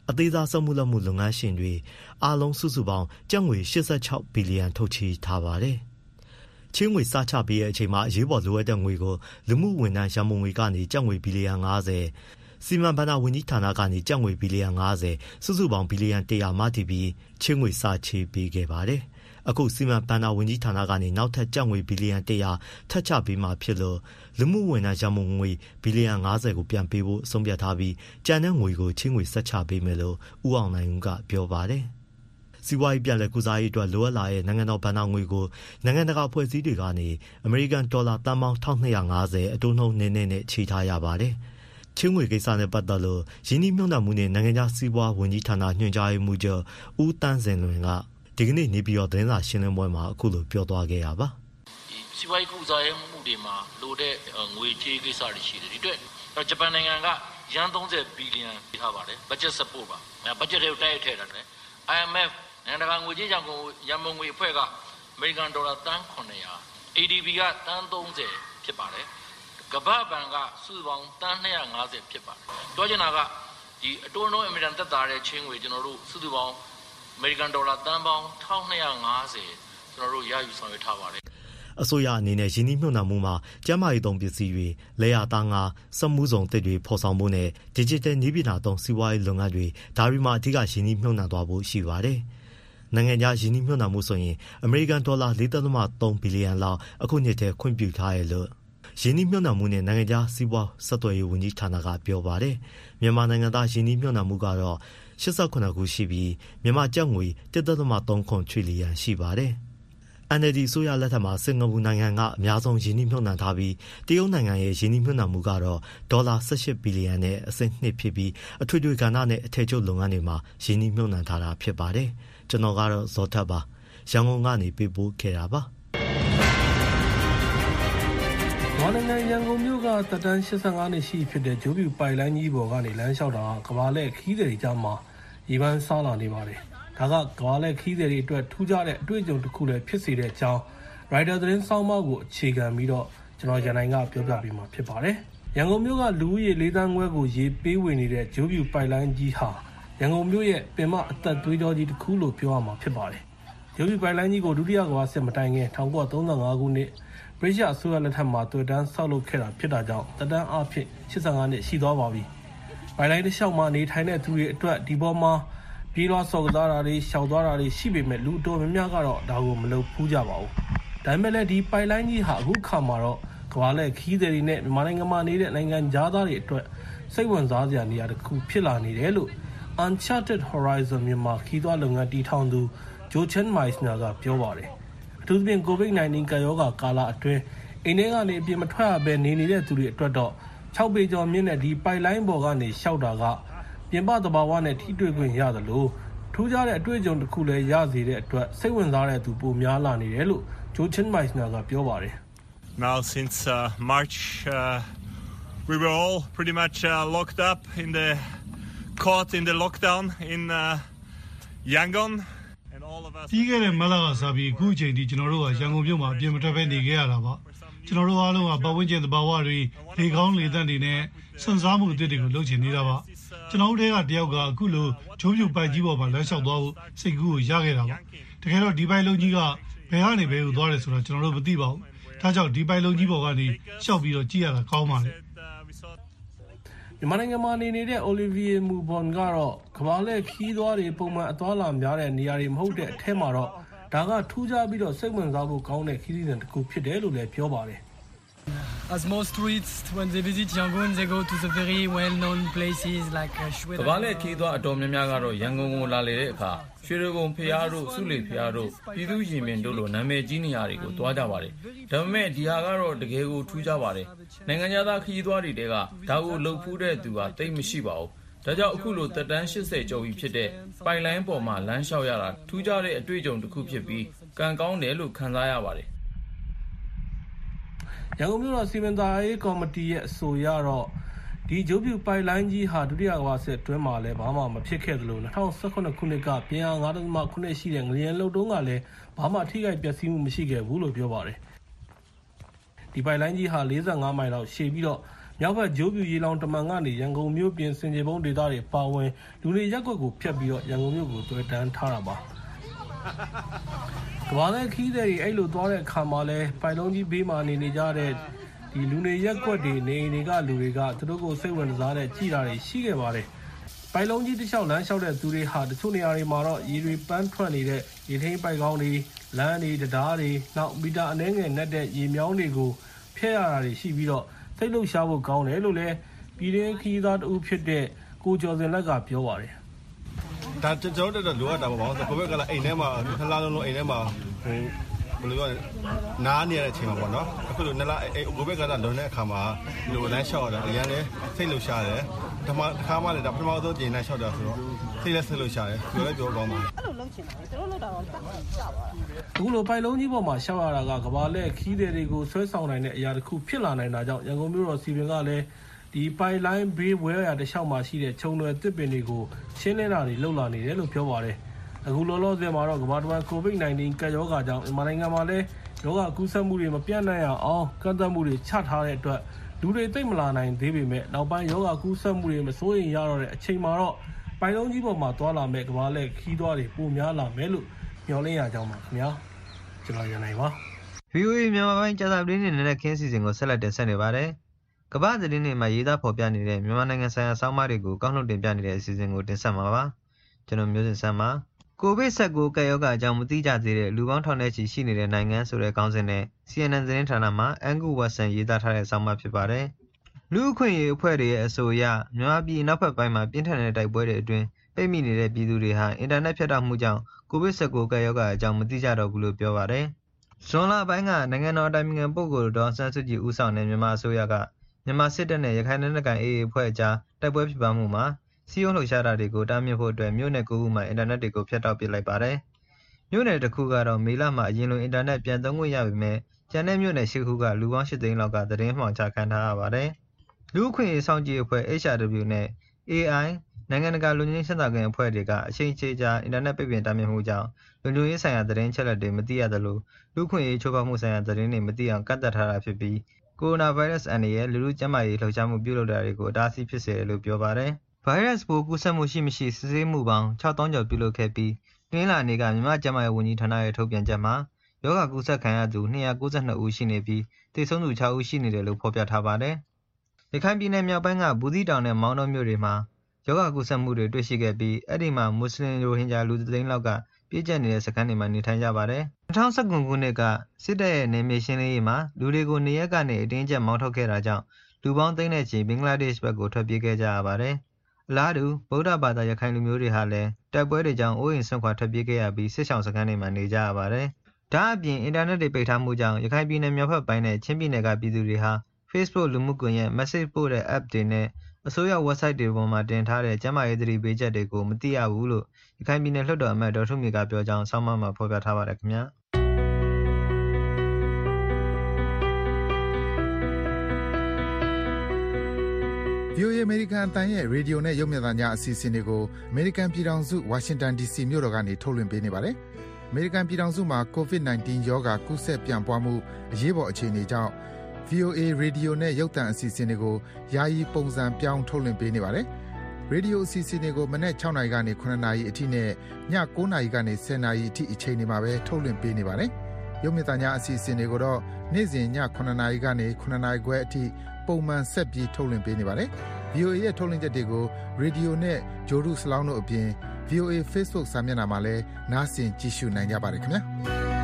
အသေးစားစက်မှုလက်မှုလုပ်ငန်းရှင်တွေအားလုံးစုစုပေါင်းကျပ်ငွေ၈၆ဘီလီယံထုတ်ချေထားပါတယ်။ချင်းငွေစချပေးတဲ့အချိန်မှာအရေးပေါ်လိုအပ်တဲ့ငွေကိုလူမှုဝန်ထမ်းရန်ပုံငွေကနေကျပ်ငွေဘီလီယံ၅၀စီမံဘဏ္ဍာဝန်ကြီးဌာနကနေကျပ်ငွေဘီလီယံ၅၀စုစုပေါင်းဘီလီယံ၁၀၀မှတည်ပြီးချင်းငွေစချပေးခဲ့ပါတယ်။အခုစီမံဘဏ္ဍာဝန်ကြီးဌာနကနေနောက်ထပ်ကျပ်ငွေဘီလီယံ၁၀၀ထပ်ချပေးမှဖြစ်လို့လူမှုဝန်ထမ်းရန်ပုံငွေဘီလီယံ၅၀ကိုပြန်ပေးဖို့ဆုံးဖြတ်ထားပြီးကျန်တဲ့ငွေကိုချင်းငွေဆက်ချပေးမယ်လို့ဦးအောင်နိုင်ဦးကပြောပါတယ်။စီးပွားရေးပြန်လည်ကုစားရေးအတွက်လိုအပ်လာတဲ့နိုင်ငံတော်ဘဏ္ဍာငွေကိုနိုင်ငံတကာအဖွဲ့အစည်းတွေကနေအမေရိကန်ဒေါ်လာတန်ပေါင်း၁၂၅၀အတိုးနှုန်းနည်းနည်းနဲ့ချေထားရပါတယ်။ချင်းငွေကိစ္စနဲ့ပတ်သက်လို့ရင်းနှီးမြှုပ်နှံမှုနဲ့နိုင်ငံခြားစီးပွားဝန်ကြီးဌာနညွှန်ကြားရေးမှူးချုပ်ဦးတန်းစင်လွင်ကဒီကနေ့နေပြည်တော်သတင်းစာရှင်းလင်းပွဲမှာအခုလိုပြောသွားခဲ့တာပါ။စီးပွားရေးကုစားရေးမှုတွေမှာလိုတဲ့ငွေကြေးကိစ္စတွေရှိတယ်ဒီအတွက်ဂျပန်နိုင်ငံကရန်သုံးဆယ်ဘီလီယံပေးထားပါတယ် budget support ပါ။ budget တွေကိုတိုက်ရိုက်ထည့်ထားတယ် I M F နိုင်ငံတကာငွေကြေးရန်ကုန်ရန်ပုံငွေအဖွဲ့ကအမေရိကန်ဒေါ်လာတန်းခုနှစ်ရာ A D B ကတန်းသုံးဆယ်ဖြစ်ပါတယ်ကမ္ဘာ့ဘဏ်ကစုစုပေါင်းတန်း၂၅၀ဖြစ်ပါတယ်ပြောချင်တာကဒီအတိုးနှုန်းအမေရိကန်သက်သာတဲ့ချင်းငွေကျွန်တော်တို့စုစုပေါင်းအမေရိကန်ဒေါ်လာတန်းပေါင်း၁၂၅၀ကျွန်တော်တို့ရယူဆောင်ရွက်ထားပါတယ်အစိုးရအနေနဲ့ရင်းနှီးမြှုပ်နှံမှုမှာကျန်းမာရေးသုံးပစ္စည်းတွေလဲရသားငါစက်မှုဆောင်တစ်တွေဖော်ဆောင်မှုနဲ့ digital နည်းပညာသုံးစီးပွားရေးလုပ်ငန်းတွေဒါတွေမှာအဓိကရင်းနှီးမြှုပ်နှံသွားဖို့ရှိပါတယ်။နိုင်ငံခြားရင်းနှီးမြှုပ်နှံမှုဆိုရင်အမေရိကန်ဒေါ်လာ၄ဒသမ၃ဘီလီယံလောက်အခုနှစ်ထဲခွင့်ပြုထားရလို့ရင်းနှီးမြှုပ်နှံမှုနဲ့နိုင်ငံခြားစီးပွားဆက်သွယ်ရေးဝန်ကြီးဌာနကပြောပါတယ်။မြန်မာနိုင်ငံသားရင်းနှီးမြှုပ်နှံမှုကတော့၈၈ခုရှိပြီးမြန်မာကျပ်ငွေ၁ဒသမ၃ခွန်ထရီလီယံရှိပါတယ်။ N L D ဆိုရလက်ထက်မှာစင်ကာပူနိုင်ငံကအများဆုံးရင်းနှီးမြှုပ်နှံထားပြီးတရုတ်နိုင်ငံရဲ့ရင်းနှီးမြှုပ်နှံမှုကတော့ဒေါ်လာ၁၈ဘီလီယံနဲ့အဆင့်နှစ်ဖြစ်ပြီးအထွေထွေကဏ္ဍနဲ့အထည်ချုပ်လုပ်ငန်းတွေမှာရင်းနှီးမြှုပ်နှံထားတာဖြစ်ပါတယ်။ကျွန်တော်ကတော့ဇော်ထက်ပါရန်ကုန်ကနေပေးပို့ခဲ့တာပါ။မြန်မာနိုင်ငံရန်ကုန်မြို့ကတတန်း၈၅နှစ်ရှိဖြစ်တဲ့ဂျိုးပြူပိုင်လိုင်းကြီးပေါ်ကနေလမ်းလျှောက်တာကဘာလဲခီးတွေကြမှာရေပန်းစားလာနေပါတယ်။ဒါကကဘာလဲခီးတွေအတွက်ထူးခြားတဲ့အတွေ့အကြုံတစ်ခုလည်းဖြစ်စေတဲ့အကြောင်းရိုက်တာသတင်းဆောင်းပါးကိုအခြေခံပြီးတော့ကျွန်တော်ရန်နိုင်ကပြောပြပေးမှာဖြစ်ပါတယ်။ရန်ကုန်မြို့ကလူဦးရေလေးသန်းခွဲကိုရေပေးဝေနေတဲ့ဂျိုးပြူပိုင်လိုင်းကြီးဟာရန်ကုန်မြို့ရဲ့ပင်မအသက်သွေးကြောကြီးတစ်ခုလို့ပြောရမှာဖြစ်ပါတယ်။ဂျိုးပြူပိုင်လိုင်းကြီးကိုဒုတိယကမ္ဘာစစ်မတိုင်ခင်၁၉၃၅ခုနှစ်ဗြိတိရှအစိုးရလက်ထက်မှာတွေ့တန်းဆောက်လုပ်ခဲ့တာဖြစ်တာကြောင့်တတန်းအဖြစ်၈၅နှစ်ရှိသွားပါပြီ။ပိုင်လိုင်းတစ်လျှောက်မှာနေထိုင်တဲ့သူတွေအတွက်ဒီပေါ်မှာပြေးလွှားစော်ကစားတာတွေရှောက်သွားတာတွေရှိပေမဲ့လူတော်များများကတော့ဒါကိုမလုပ်ဖူးကြပါဘူး။ဒါပေမဲ့လည်းဒီပိုင်လိုင်းကြီးဟာအခုခါမှာတော့ကမ္ဘာလဲခီးသည်တွေနဲ့မြန်မာနိုင်ငံမှာနေတဲ့နိုင်ငံသားတွေအတွက်စိတ်ဝင်စားစရာနေရာတစ်ခုဖြစ်လာနေတယ်လို့ Uncharted Horizon မြန်မာခီးသွားလုပ်ငန်းတည်ထောင်သူဂျိုချန်မိုက်စနာကပြောပါတယ်။အထူးသဖြင့် ကိုဗစ်၁၉ ကပ်ရောဂါကာလအတွင်းအိမ်ထဲကနေအပြင်မထွက်ရဘဲနေနေတဲ့သူတွေအတွက်တော့၆ပေကျော်မြင့်တဲ့ဒီပိုင်လိုင်းပေါ်ကနေရှောက်တာကပြင်ပသဘာဝနဲ့ထိတွေ့ခွင့်ရတယ်လို့ထူးခြားတဲ့အတွေ့အကြုံတစ်ခုလည်းရစေတဲ့အတွက်စိတ်ဝင်စားတဲ့သူပိုများလာနေတယ်လို့ဂျိုချန်မိုက်စနာကပြောပါတယ် Now since uh, March uh, we were all pretty much uh, locked up in the caught in the lockdown in uh, Yangon and all of us ဒီကနေ့မလာကစားပြီးအခုချိန်ထိကျွန်တော်တို့ကရန်ကုန်မြို့မှာအပြင်မထွက်ဘဲနေခဲ့ရတာပါကျွန်တော်တို့အားလုံးကပတ်ဝန်းကျင်သဘာဝတွေလေကောင်းလေသန့်တွေနဲ့စွန့်စားမှုအသစ်တွေကိုလုပ်ချင်နေတာပါကျွန်တော်တို့ကတယောက်ကအခုလိုဂျိုးပြူပိုင်ကြီးပေါ်မှာလမ်းလျှောက်သွားဖို့စိတ်ကူးကိုရခဲ့တာပါတကယ်တော့ဒီပိုင်လုံးကြီးကဘယ်ကနေဘယ်ကိုသွားတယ်ဆိုတော့ကျွန်တော်တို့မသိပါဘူးဒါကြောင့်ဒီပိုင်လုံးကြီးပေါ်ကနေရှောက်ပြီးတော့ကြည့်ရတာကောင်းပါလေမြန်မာနိုင်ငံမှာနေနေတဲ့ Olivier Moubon ကတော့ကမ္ဘာလဲခီးသွားတွေပုံမှန်အသွားလာများတဲ့နေရာတွေမဟုတ်တဲ့အထက်မှာတော့ဒါကထူးခြားပြီးတော့စိတ်ဝင်စားဖို့ကောင်းတဲ့ခီးစဉ်တစ်ခုဖြစ်တယ်လို့လည်းပြောပါတယ် As most tourists, when they visit Yangon, they go to the very well-known places like Shwe. ကမ္ဘာလဲခီးသွားအတော်များများကတော့ရန်ကုန်ကိုလာလေတဲ့အခါရွှေရကုံဖျားတို့စုလီဖျားတို့ပြည်သူရင်ပင်တို့လိုနာမည်ကြီးနေရာတွေကိုတွားကြပါတယ်။ဒါပေမဲ့ဒီဟာကတော့တကယ်ကိုထူးခြားပါတယ်။နိုင်ငံသားခီးသွားတွေတဲကဒါကိုလှုပ်ဖူးတဲ့သူကတိတ်မရှိပါဘူး။ဒါကြောင့်အခုလိုတက်တန်း၈၀ကျော်ပြီဖြစ်တဲ့ပိုင်လိုင်းပေါ်မှာလမ်းလျှောက်ရတာထူးခြားတဲ့အတွေ့အကြုံတစ်ခုဖြစ်ပြီးကံကောင်းတယ်လို့ခံစားရပါတယ်။ရန်ကုန်မြို့တော်စီမံသားရေးကော်မတီရဲ့အဆိုအရတော့ဒီဂျိုးပြူပိုင်လိုင်းကြီးဟာဒုတိယကမ္ဘာစစ်အတွင်းမှာလည်းဘာမှမဖြစ်ခဲ့သလို၂၀၁၇ခုနှစ်ကပြင်အား၅ဒသမ၇ရှိတဲ့ငလျင်လှုပ်တုံးကလည်းဘာမှထိခိုက်ပျက်စီးမှုမရှိခဲ့ဘူးလို့ပြောပါတယ်။ဒီပိုင်လိုင်းကြီးဟာ၄၅မိုင်လောက်ရှည်ပြီးတော့မြောက်ဘက်ဂျိုးပြူရေလောင်တမန်ကနေရန်ကုန်မြို့ပြင်စင်ကြေဘုံဒေသတွေပါဝင်လူတွေရက်ကွက်ကိုဖျက်ပြီးတော့ရန်ကုန်မြို့ကိုတွဲတန်းထားတာပါကမ္ဘာလဲခီးတဲ့တွေအဲ့လိုသွားတဲ့အခါမှာလဲပိုင်လုံးကြီးဘေးမှာနေနေကြတဲ့ဒီလူနေရက်ကွက်တွေနေနေကလူတွေကသူတို့ကိုစိတ်ဝင်စားတဲ့ကြည်တာတွေရှိခဲ့ပါတယ်ပိုင်လုံးကြီးတစ်လျှောက်လမ်းလျှောက်တဲ့သူတွေဟာတချို့နေရာတွေမှာတော့ရေတွေပန်းထွက်နေတဲ့ရေထိန်ပိုက်ကောင်းတွေလမ်းတွေတရားတွေနောက်မီတာအနည်းငယ်နဲ့တဲ့ရေမြောင်းတွေကိုဖျက်ရတာတွေရှိပြီးတော့စိတ်လှုပ်ရှားဖို့ကောင်းတယ်လို့လည်းပြည်တွင်းခီးသားတူဖြစ်တဲ့ကိုကျော်စင်လက်ကပြောပါတယ်ဒါကျွန်တော်တို့လိုအပ်တာပေါ့ကိုဗစ်ကလည်းအိမ်ထဲမှာနှစ်လလုံးလုံးအိမ်ထဲမှာဟိုဘယ်လိုပြောလဲနားနေရတဲ့အချိန်မှာပေါ့နော်အခုလိုနှစ်လကိုဗစ်ကလည်းလွန်တဲ့အခါမှာဒီလိုလမ်းလျှောက်ရတာအရင်လည်းစိတ်လှုပ်ရှားတယ်ဒီမှာတစ်ခါမှလည်းဒါပထမဆုံးကြိမ်လမ်းလျှောက်တာဆိုတော့စိတ်လည်းစိတ်လှုပ်ရှားတယ်ပြောလည်းပြောကောင်းပါတယ်အဲ့လိုလုပ်ချင်တယ်ကျွန်တော်လုပ်တာတော့တက်ကြပါလားအခုလိုပိုင်လုံးကြီးပေါ်မှာရှောက်ရတာကကဘာလက်ခီးတဲ့တွေကိုဆွဲဆောင်နိုင်တဲ့အရာတစ်ခုဖြစ်လာနိုင်တာကြောင့်ရန်ကုန်မြို့တော်စီပင်ကလည်းဒီပိုင်လိုင်းဘေးဝဲရတခြားမှာရှိတဲ့ခြုံလွယ်တစ်ပင်တွေကိုရှင်းလင်းတာတွေလုပ်လာနေတယ်လို့ပြောပါတယ်အခုလောလောဆယ်မှာတော့ကမ္ဘာတဝန်းကိုဗစ် ၁၉ ကပ်ရောဂါကြောင့်မြန်မာနိုင်ငံမှာလည်းရောဂါကူးစက်မှုတွေမပြန့်နှံ့ရအောင်ကန့်သတ်မှုတွေချထားတဲ့အတွက်လူတွေသိမ့်မလာနိုင်သေးပေမဲ့နောက်ပိုင်းရောဂါကူးစက်မှုတွေမစိုးရိမ်ရတော့တဲ့အချိန်မှာတော့ပိုင်လုံးကြီးပေါ်မှာသွားလာမဲ့ကမ္ဘာလက်ခီးသွားတွေပိုများလာမယ်လို့မျှော်လင့်ရကြောင်းပါခင်ဗျာကျွန်တော်ရနိုင်ပါဗီအိုအေ မြန်မာပိုင်းကြာသပတေးနေ့နဲ့ခင်းစီစဉ်ကိုဆက်လက်တင်ဆက်နေပါတယ်ကမ္ဘာသတင်းတွေမှာရေးသားဖော်ပြနေတဲ့မြန်မာနိုင်ငံဆိုင်ရာဆောင်းပါးတွေကိုကောက်နှုတ်တင်ပြနေတဲ့အစီအစဉ်ကိုတင်ဆက်မှာပါကျွန်တော်မျိုးစင်ဆန်းပါကိုဗစ် ၁၉ ကပ်ရောဂါအကြောင်းမသိကြသေးတဲ့လူပေါင်းထောင်ထဲချီရှိနေတဲ့နိုင်ငံဆိုတဲ့ခေါင်းစဉ်နဲ့ စီ အန် အန် သတင်းဌာနမှာအန်ဂူဝတ်ဆန်ရေးသားထားတဲ့ဆောင်းပါးဖြစ်ပါတယ်လူအခွင့်အရေးအဖွဲ့တွေရဲ့အဆိုအရမြန်မာပြည်နောက်ဘက်ပိုင်းမှာပြင်းထန်တဲ့တိုက်ပွဲတွေအတွင်းပိတ်မိနေတဲ့ပြည်သူတွေဟာအင်တာနက်ဖြတ်တောက်မှုကြောင့်ကိုဗစ် ၁၉ ကပ်ရောဂါအကြောင်းမသိကြတော့ဘူးလို့ပြောပါတယ်ဇွန်လပိုင်းကနိုင်ငံတော်အတိုင်ပင်ခံပုဂ္ဂိုလ်ဒေါ်အောင်ဆန်းစုကြည်ဦးဆောင်တဲ့မြန်မာအစိုးရကမြန်မာစစ်တပ်နဲ့ရခိုင်လက်နက်ကိုင် အေအေ အဖွဲ့အကြားတိုက်ပွဲဖြစ်ပွားမှုမှာစီးရုံးလှုပ်ရှားတာတွေကိုတားမြစ်ဖို့အတွက်မြို့နယ်ကိုခုမှအင်တာနက်တွေကိုဖျက်တောက်ပစ်လိုက်ပါတယ်။မြို့နယ်တစ်ခုကတော့မေလမှာအရင်လိုအင်တာနက်ပြန်သုံးခွင့်ရပေမဲ့ကျန်တဲ့မြို့နယ်ရှစ်ခုကလူပေါင်းရှစ်သိန်းလောက်ကသတင်းမှောင်ချခံထားရပါတယ်။လူ့အခွင့်အရေးစောင့်ကြည့်အဖွဲ့ H R W နဲ့ A I နိုင်ငံတကာလူငင်းဆက်သွယ်ရေးအဖွဲ့တွေကအချိန်ချင်းကြာအင်တာနက်ပိတ်ပင်တားမြစ်မှုကြောင့်လူမျိုးရေးဆိုင်ရာသတင်းချက်လက်တွေမသိရသလိုလူ့အခွင့်အရေးချိုးဖောက်မှုဆိုင်ရာသတင်းတွေမသိအောင်ကန့်သတ်ထားတာဖြစ်ပြီးကိုရိုနာဗိုင်းရပ်စ်အန္တရာယ်လူလူကျန်းမာရေးလှုပ်ရှားမှုပြုလုပ်တာတွေကိုအတားအဆီးဖြစ်စေတယ်လို့ပြောပါတယ်။ဗိုင်းရပ်စ်ပိုးကူးစက်မှုရှိမရှိစစ်ဆေးမှုပေါင်းခြောက်သောင်းကျော်ပြုလုပ်ခဲ့ပြီးတွင်းလာနေကမြန်မာကျန်းမာရေးဝန်ကြီးဌာနရဲ့ထုတ်ပြန်ချက်မှာရောဂါကူးစက်ခံရသူနှစ်ရာကိုးဆယ်နှစ်ဦးရှိနေပြီးသေဆုံးသူခြောက်ဦးရှိနေတယ်လို့ဖော်ပြထားပါတယ်။ရခိုင်ပြည်နယ်မြောက်ပိုင်းကဘူးသီးတောင်နဲ့မောင်တောမြို့တွေမှာရောဂါကူးစက်မှုတွေတွေ့ရှိခဲ့ပြီးအဲ့ဒီမှာမွတ်စလင်ရိုဟင်ဂျာလူသိန်းလောက်ကပြည့်ကျက်နေတဲ့စခန်းတွေမှာနေထိုင်ကြပါတယ်။၂၀၁၉ခုနှစ်ကစစ်တပ်ရဲ့နေမြေရှင်းလင်းရေးမှာလူတွေကိုနေရက်ကနေအတင်းကျပ်မောင်းထုတ်ခဲ့တာကြောင့်လူပေါင်းသိန်းနဲ့ချီဘင်္ဂလားဒေ့ရှ်ဘက်ကိုထွက်ပြေးခဲ့ကြရပါတယ်။အလားတူဗုဒ္ဓဘာသာရခိုင်လူမျိုးတွေဟာလည်းတိုက်ပွဲတွေကြောင့်အိုးအိမ်ဆွန့်ခွာထွက်ပြေးခဲ့ရပြီးစစ်ဆောင်စခန်းတွေမှာနေကြရပါတယ်။ဒါအပြင်အင်တာနက်တွေပိတ်ထားမှုကြောင့်ရခိုင်ပြည်နယ်မြောက်ဘက်ပိုင်းနဲ့ချင်းပြည်နယ်ကပြည်သူတွေဟာ Facebook လူမှုကွန်ရက် message ပို့တဲ့ app တွေနဲ့အစိုးရ website တွေပေါ်မှာတင်ထားတဲ့ကျန်းမာရေးသတိပေးချက်တွေကိုမသိရဘူးလို့ရခိုင်ပြည်နယ်လွှတ်တော်အမတ်ဒေါ်ထုမေကပြောကြောင်းဆောင်းပါးမှာဖော်ပြထားပါတယ်ခင်ဗျာ။ဗီအိုအေ American အသံရဲ့ရေဒီယိုနဲ့ရုပ်မြင်သံကြားအစီအစဉ်တွေကို American ပြည်ထောင်စု Washington ဒီ စီ မြို့တော်ကနေထုတ်လွှင့်ပေးနေပါတယ်။ American ပြည်ထောင်စုမှာ ကိုဗစ် ၁၉ ရောဂါကူးစက်ပြန့်ပွားမှုအရေးပေါ်အခြေအနေကြောင့် ဗီအိုအေ ရေဒီယိုနဲ့ရုပ်သံအစီအစဉ်တွေကိုယာယီပုံစံပြောင်းထုတ်လွှင့်ပေးနေပါတယ်။ ရေဒီယိုအစီအစဉ်တွေကိုမနက်၆နာရီကနေ၇နာရီအထိနဲ့ည၉နာရီကနေ၁၀နာရီအထိအချိန်တွေမှာပဲထုတ်လွှင့်ပေးနေပါတယ်။ရုပ်မြင်သံကြားအစီအစဉ်တွေကိုတော့နေ့စဉ်ည၇နာရီကနေ၇နာရီခွဲအထိပုံမှန်ဆက်ပြီးထုတ်လွှင့်ပေးနေပါတယ်။ ဗီအိုအေ ရဲ့ထုတ်လွှင့်ချက်တွေကိုရေဒီယိုနဲ့ဂျိုဒုစလောင်းတို့အပြင် ဗီအိုအေ Facebook စာမျက်နှာမှာလည်းနားဆင်ကြည့်ရှုနိုင်ကြပါတယ်ခင်ဗျာ။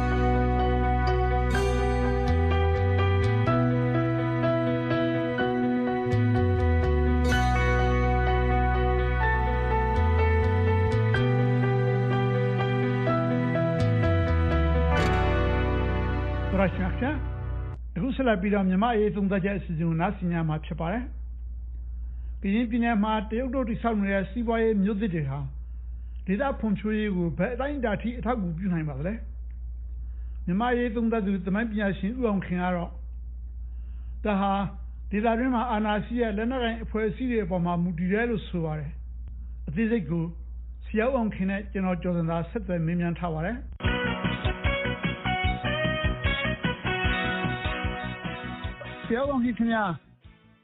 ရရှိမြတ်အခုဆက်လက်ပြီးတော့မြန်မာရေးသုံးသပ်ချက်အစီအစဉ်ကိုနားဆင်ကြမှာဖြစ်ပါတယ်။ပြည်ရင်းပြည်နယ်မှာတရုတ်တို့တိစောက်နေတဲ့စီးပွားရေးမျိုးသစ်တွေဟာဒေသဖွံ့ဖြိုးရေးကိုဘယ်အတိုင်းအတာထိအထောက်အကူပြုနိုင်ပါသလဲ။မြန်မာရေးသုံးသပ်သူသမိုင်းပညာရှင်ဦးအောင်ခင်ကတော့ဒါဟာဒေသတွင်းမှာအာဏာရှိတဲ့လက်နက်ကိုင်အဖွဲ့အစည်းတွေအပေါ်မှာမူတည်တယ်လို့ဆိုပါတယ်။အသေးစိတ်ကိုဆရာဦးအောင်ခင်နဲ့ကျွန်တော်ကျော်စံသာဆက်သွယ်မေးမြန်းထားပါတယ်။ဆရာဦးအောင်ခင်ခင်ဗျာ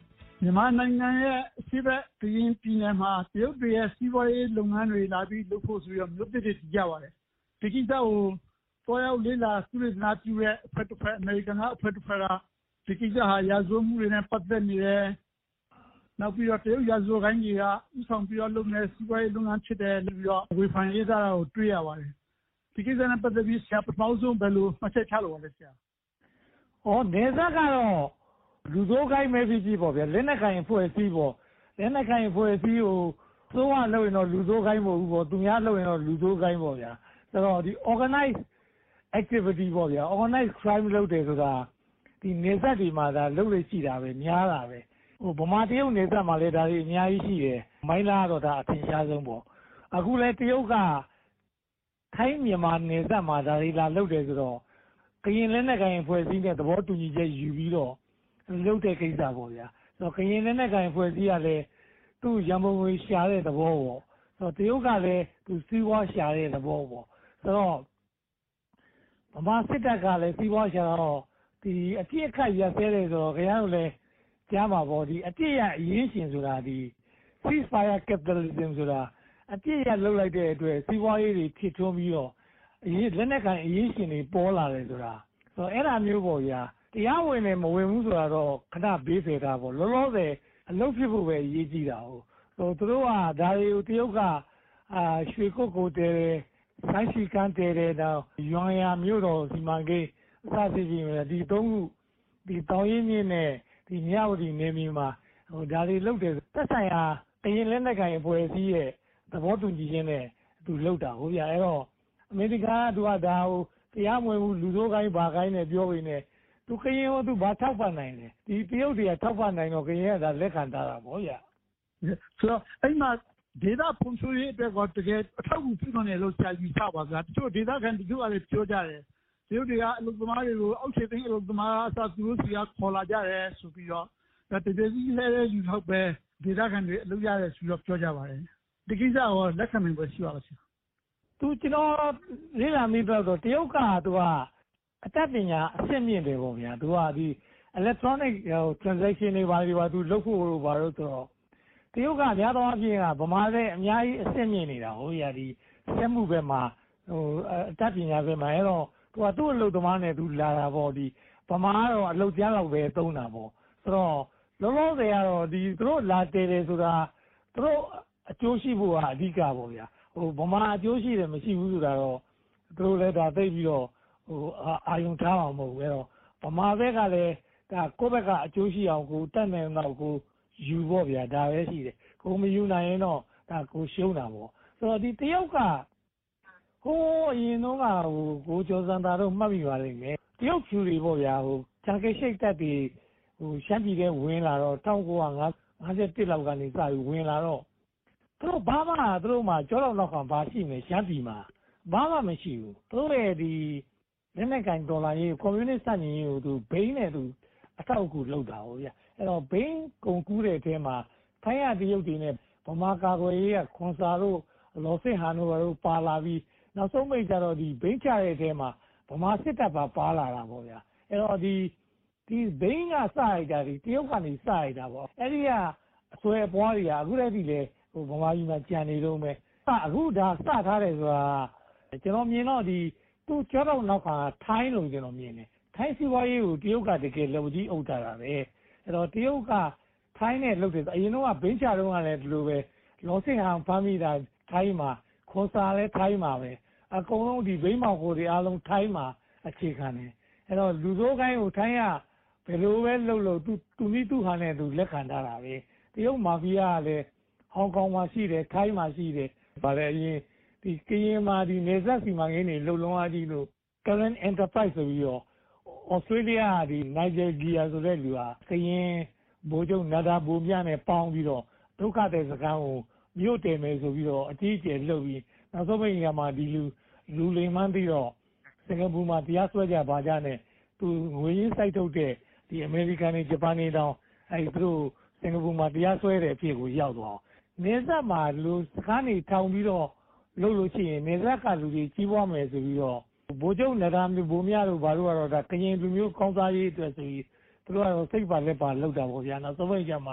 မြန်မာနိုင်ငံရဲ့အရှိတ်ကရင်ပြည်နယ်မှာတရုတ်တွေရဲ့စီးပွားရေးလုပ်ငန်းတွေလာပြီးလုပ်ဖို့ဆိုရမျိုးတစ်တွေကြပါတယ်ဒီကိစ္စကိုတော်ရောက်လေးလာသူတွေနာပြည့်ရဲ့အဖွဲ့တစ်ဖက်အမေရိကန်ကအဖွဲ့တစ်ဖက်ကဒီကိစ္စဟာရာဇဝမှုတွေနဲ့ပတ်သက်နေတယ်နောက်ပြီးတော့တရုတ်ရာဇဝကိုင်းကြီးကဥဆောင်ပြီးတော့လုပ်နေစီးပွားရေးလုပ်ငန်းဖြစ်တယ်လို့ပြီးတော့ဝေဖန်ရေးသားတာကိုတွေ့ရပါတယ်ဒီကိစ္စနဲ့ပတ်သက်ပြီးဆရာပထမဆုံးဘယ်လိုမှတ်ချက်ချလို့လဲဆရာ။အော်နေဆက်ကတော့လူစိုးကိုင်းမဲ့ဖြစ်ဖြစ်ပေါ့ဗျာလက်နက်ကိုင်ဖွဲ့စည်းပေါ့လက်နက်ကိုင်ဖွဲ့စည်းကိုသုံးရလို့ရင်တော့လူစိုးကိုင်းမဟုတ်ဘူးပေါ့သူများလို့ရင်တော့လူစိုးကိုင်းပေါ့ဗျာဆိုတော့ဒီ organize activity ပေါ့ဗျာ organize crime လုပ်တယ်ဆိုတာဒီနေဆက်ဒီမှာဒါလုပ်လို့ရှိတာပဲများတာပဲဟိုဗမာတရုတ်နေဆက်မှာလည်းဒါတွေအများကြီးရှိတယ်မိုင်းလားတော့ဒါအထင်ရှားဆုံးပေါ့အခုလဲတရုတ်ကထိုင်းမြန်မာနေဆက်မှာဒါတွေလာလုပ်တယ်ဆိုတော့ကရင်လက်နက်ကိုင်ဖွဲ့စည်းတဲ့သဘောတူညီချက်ယူပြီးတော့လုပ်တဲ့ကိစ္စပေါ့ဗျာဆိုတော့ကရင်လက်နက်ကိုင်ဖွဲ့စည်းရလဲသူ့ရံပုံငွေရှာတဲ့သဘောပေါ့ဆိုတော့တရုတ်ကလည်းသူစီးပွားရှာတဲ့သဘောပေါ့ဆိုတော့ဗမာစစ်တပ်ကလည်းစီးပွားရှာတော့ဒီအပြစ်အခတ်ရဆဲတယ်ဆိုတော့ခင်ဗျားတို့လည်းကြားမှာပေါ့ဒီအပြစ်ရအရင်ရှင်ဆိုတာဒီ ceasefire capitalism ဆိုတာအပြစ်ရလှုပ်လိုက်တဲ့အတွက်စီးပွားရေးတွေဖြစ်ထွန်းပြီးတော့အရင်လက်နက်ကိုင်အရင်ရှင်တွေပေါ်လာတယ်ဆိုတာဆိုတော့အဲ့ဒါမျိုးပေါ့ဗျာတရားဝင်နေမဝင်ဘူးဆိုတာတော့ခဏဘေးဖယ်တာပေါ့လောလောဆယ်အလုပ်ဖြစ်ဖို့ပဲအရေးကြီးတာဟုတ်ဆိုသူတို့ကဒါတွေကိုတရုတ်ကအာရွှေကုတ်ကိုတဲတယ်ဆိုင်းစီကန်တဲတယ်တော့ရွန်ရမြို့တော်စီမံကိန်းအစစီကြီးဒီသုံးခုဒီတောင်ရင်းမြစ်နဲ့ဒီမြဝတီနေမြေမှာဟိုဒါတွေလုပ်တယ်သက်ဆိုင်ရာအရင်လက်နက်ကိုင်အဖွဲ့အစည်းရဲ့သဘောတူညီခြင်းနဲ့သူလုပ်တာဟုတ်ပြအဲ့တော့အမေရိကန်ကသူကဒါဟိုတရားမဝင်ဘူးလူစိုးကိုင်းဘာကိုင်းနဲ့ပြောပြီးနေသူကရင်ဟိုသူဘာထောက်ပံ့နိုင်လဲဒီတရုတ်တွေကထောက်ပံ့နိုင်တော့ကရင်ကဒါလက်ခံထားတာပေါ့ဗျာဆိုတော့အဲ့မှာဒေတာဖွံ့ဖြိုးရေးအတွက်ကတကယ်အထောက်အကူပြုနိုင်တယ်လို့ဆရာယူဆပါဗျာတချို့ဒေတာကန်တချို့ကလည်းပြောကြတယ်တရုတ်တွေကအလုပ်သမားတွေကိုအောက်ခြေသိမ်းအလုပ်သမားအစားသူတို့စီကခေါ်လာကြတယ်ဆိုပြီးတော့ဒါတကယ်ကြီးလဲယူတော့ပဲဒေတာကန်တွေအလုပ်ရတယ်ဆိုတော့ပြောကြပါတယ်ဒီကိစ္စကလက်ခံနိုင်ဖို့ရှိပါလားဆရာသူကျွန်တော်လေ့လာမိတော့တရုတ်ကသူကအတတ်ပညာအဆင့်မြင့်တယ်ပေါ့ဗျာသူကဒီ electronic transaction တွေပါတွေပါသူလုပ်ဖို့လို့ပါတော့ဆိုတော့တရုတ်ကများသောအားဖြင့်ကဗမာလည်းအများကြီးအဆင့်မြင့်နေတာဟိုရဒီစက်မှုဘက်မှာဟိုအတတ်ပညာဘက်မှာအဲ့တော့သူကသူ့အလုပ်သမားနဲ့သူလာတာပေါ့ဒီဗမာကတော့အလုပ်ကျန်းလောက်ပဲသုံးတာပေါ့ဆိုတော့လောလောဆယ်ကတော့ဒီသူတို့လာတည်တယ်ဆိုတာသူတို့အကျိုးရှိဖို့ကအဓိကပေါ့ဗျာဟိုဗမာအကျိုးရှိတယ်မရှိဘူးဆိုတာတော့သူတို့လည်းဒါသိပြီးတော့ဟိုအာယုံထားအောင်မဟုတ်ဘူးအဲ့တော့ဗမာဘက်ကလည်းဒါကိုယ့်ဘက်ကအကျိုးရှိအောင်ကိုတတ်နိုင်တော့ကိုယူဖို့ဗျာဒါပဲရှိတယ်ကိုမယူနိုင်ရင်တော့ဒါကိုရှုံးတာပေါ့ဆိုတော့ဒီတရုတ်ကဟိုအရင်တော့ကဟိုကိုကျော်စံသာတို့မှတ်မိပါလိမ့်မယ်တရုတ်ဖြူတွေပေါ့ဗျာဟိုချန်ကေရှိတ်တက်တွေဟိုရှမ်းပြည်ထဲဝင်လာတော့၁၉၅၁လောက်ကနေစပြီးဝင်လာတော့သူတို့ဘာမှသူတို့မှကြောက်တော့တော့ဘာရှိနေရှမ်းပြည်မှာဘာမှမရှိဘူးသူတို့ရဲ့ဒီလက်နက်ကန်ဒေါ်လာရေးကွန်မြူနစ်စတင်ရေးကိုသူဘိန်းနဲ့သူအထောက်အကူလုပ်တာဟုတ်ဗျအဲ့တော့ဘိန်းကုန်ကူးတဲ့အထဲမှာထိုင်းရတရုတ်တွေနဲ့ဗမာကာကွယ်ရေးကခွန်စာတို့လော်စစ်ဟန်တို့တို့ပါလာပြီးနောက်ဆုံးမိတ်ကြတော့ဒီဘိန်းချတဲ့အထဲမှာဗမာစစ်တပ်ပါပါလာတာပေါ့ဗျအဲ့တော့ဒီဒီဘိန်းကစရိုက်တာဒီတရုတ်ကနေစရိုက်တာပေါ့အဲ့ဒီကအဆွဲပွားတွေကအခုတည်းကလေဟိုဗမာပြည်မှာကြံနေတော့မယ်အခုဒါစထားတယ်ဆိုတာကျွန်တော်မြင်တော့ဒီသူကြောက်တော့နောက်ကထိုင်းလို့ကျွန်တော်မြင်တယ်ထိုင်းစီးပွားရေးကိုတရုတ်ကတကယ်လက်ဝကြီးအုပ်ထားတာပဲအဲ့တော့တရုတ်ကထိုင်းနဲ့လုပ်တယ်အရင်တော့ဘိန်းချတုန်းကလည်းဒီလိုပဲလောစင်ဟန်ဖမ်းမိတာထိုင်းမှာခွန်စာလည်းထိုင်းမှာပဲအကုန်လုံးဒီဘိန်းမောင်ကိုတွေအားလုံးထိုင်းမှာအခြေခံတယ်အဲ့တော့လူစိုးကိုင်းကိုထိုင်းကဘယ်လိုပဲလုပ်လို့သူသူနည်းသူဟန်နဲ့သူလက်ခံထားတာပဲတရုတ်မာဖီးယားကလည်းဟောင်ကောင်မှာရှိတယ်ထိုင်းမှာရှိတယ်ဗါလေအရင်ဒီကရင်မှာဒီနေဆက်စီမံကိန်းတွေလုံလုံအားကြီးလို့ current enterprise ဆိုပြီးတော့ Australia ဒီ Nigeria ဆိုတဲ့လူဟာကရင်ဘိုးချုပ်နာဒါဘိုမြနဲ့ပေါင်းပြီးတော့ဒုက္ခတဲ့စကားကိုမြို့တယ်မယ်ဆိုပြီးတော့အကြီးအကျယ်လှုပ်ပြီးနောက်ဆုံးပိတ်ကမှဒီလူလူလိမ်မှန်းပြီးတော့စင်ကာပူမှာတရားစွဲကြပါကြနဲ့သူငွေရင်းစိုက်ထုတ်တဲ့ဒီအမေရိကန်နဲ့ဂျပန်တွေတောင်အဲဒီသူတို့စင်ကာပူမှာတရားစွဲတဲ့အဖြစ်ကိုရောက်သွားနေဆက်မှာလူစကားနေထောင်ပြီးတော့လှုပ်လို့ရှိရင်နေဆက်ကလူတွေကြီးပွားမယ်ဆိုပြီးတော့ဘိုးချုပ်နဂါမျိုးဘိုးမြတို့ဘာလို့ကတော့ဒါကရင်လူမျိုးကောင်းစားရေးအတွက်ဆိုပြီးသူတို့ကတော့စိတ်ပါလက်ပါလောက်တာပေါ့ဗျာနောက်ဆုံးပိတ်ကျမှ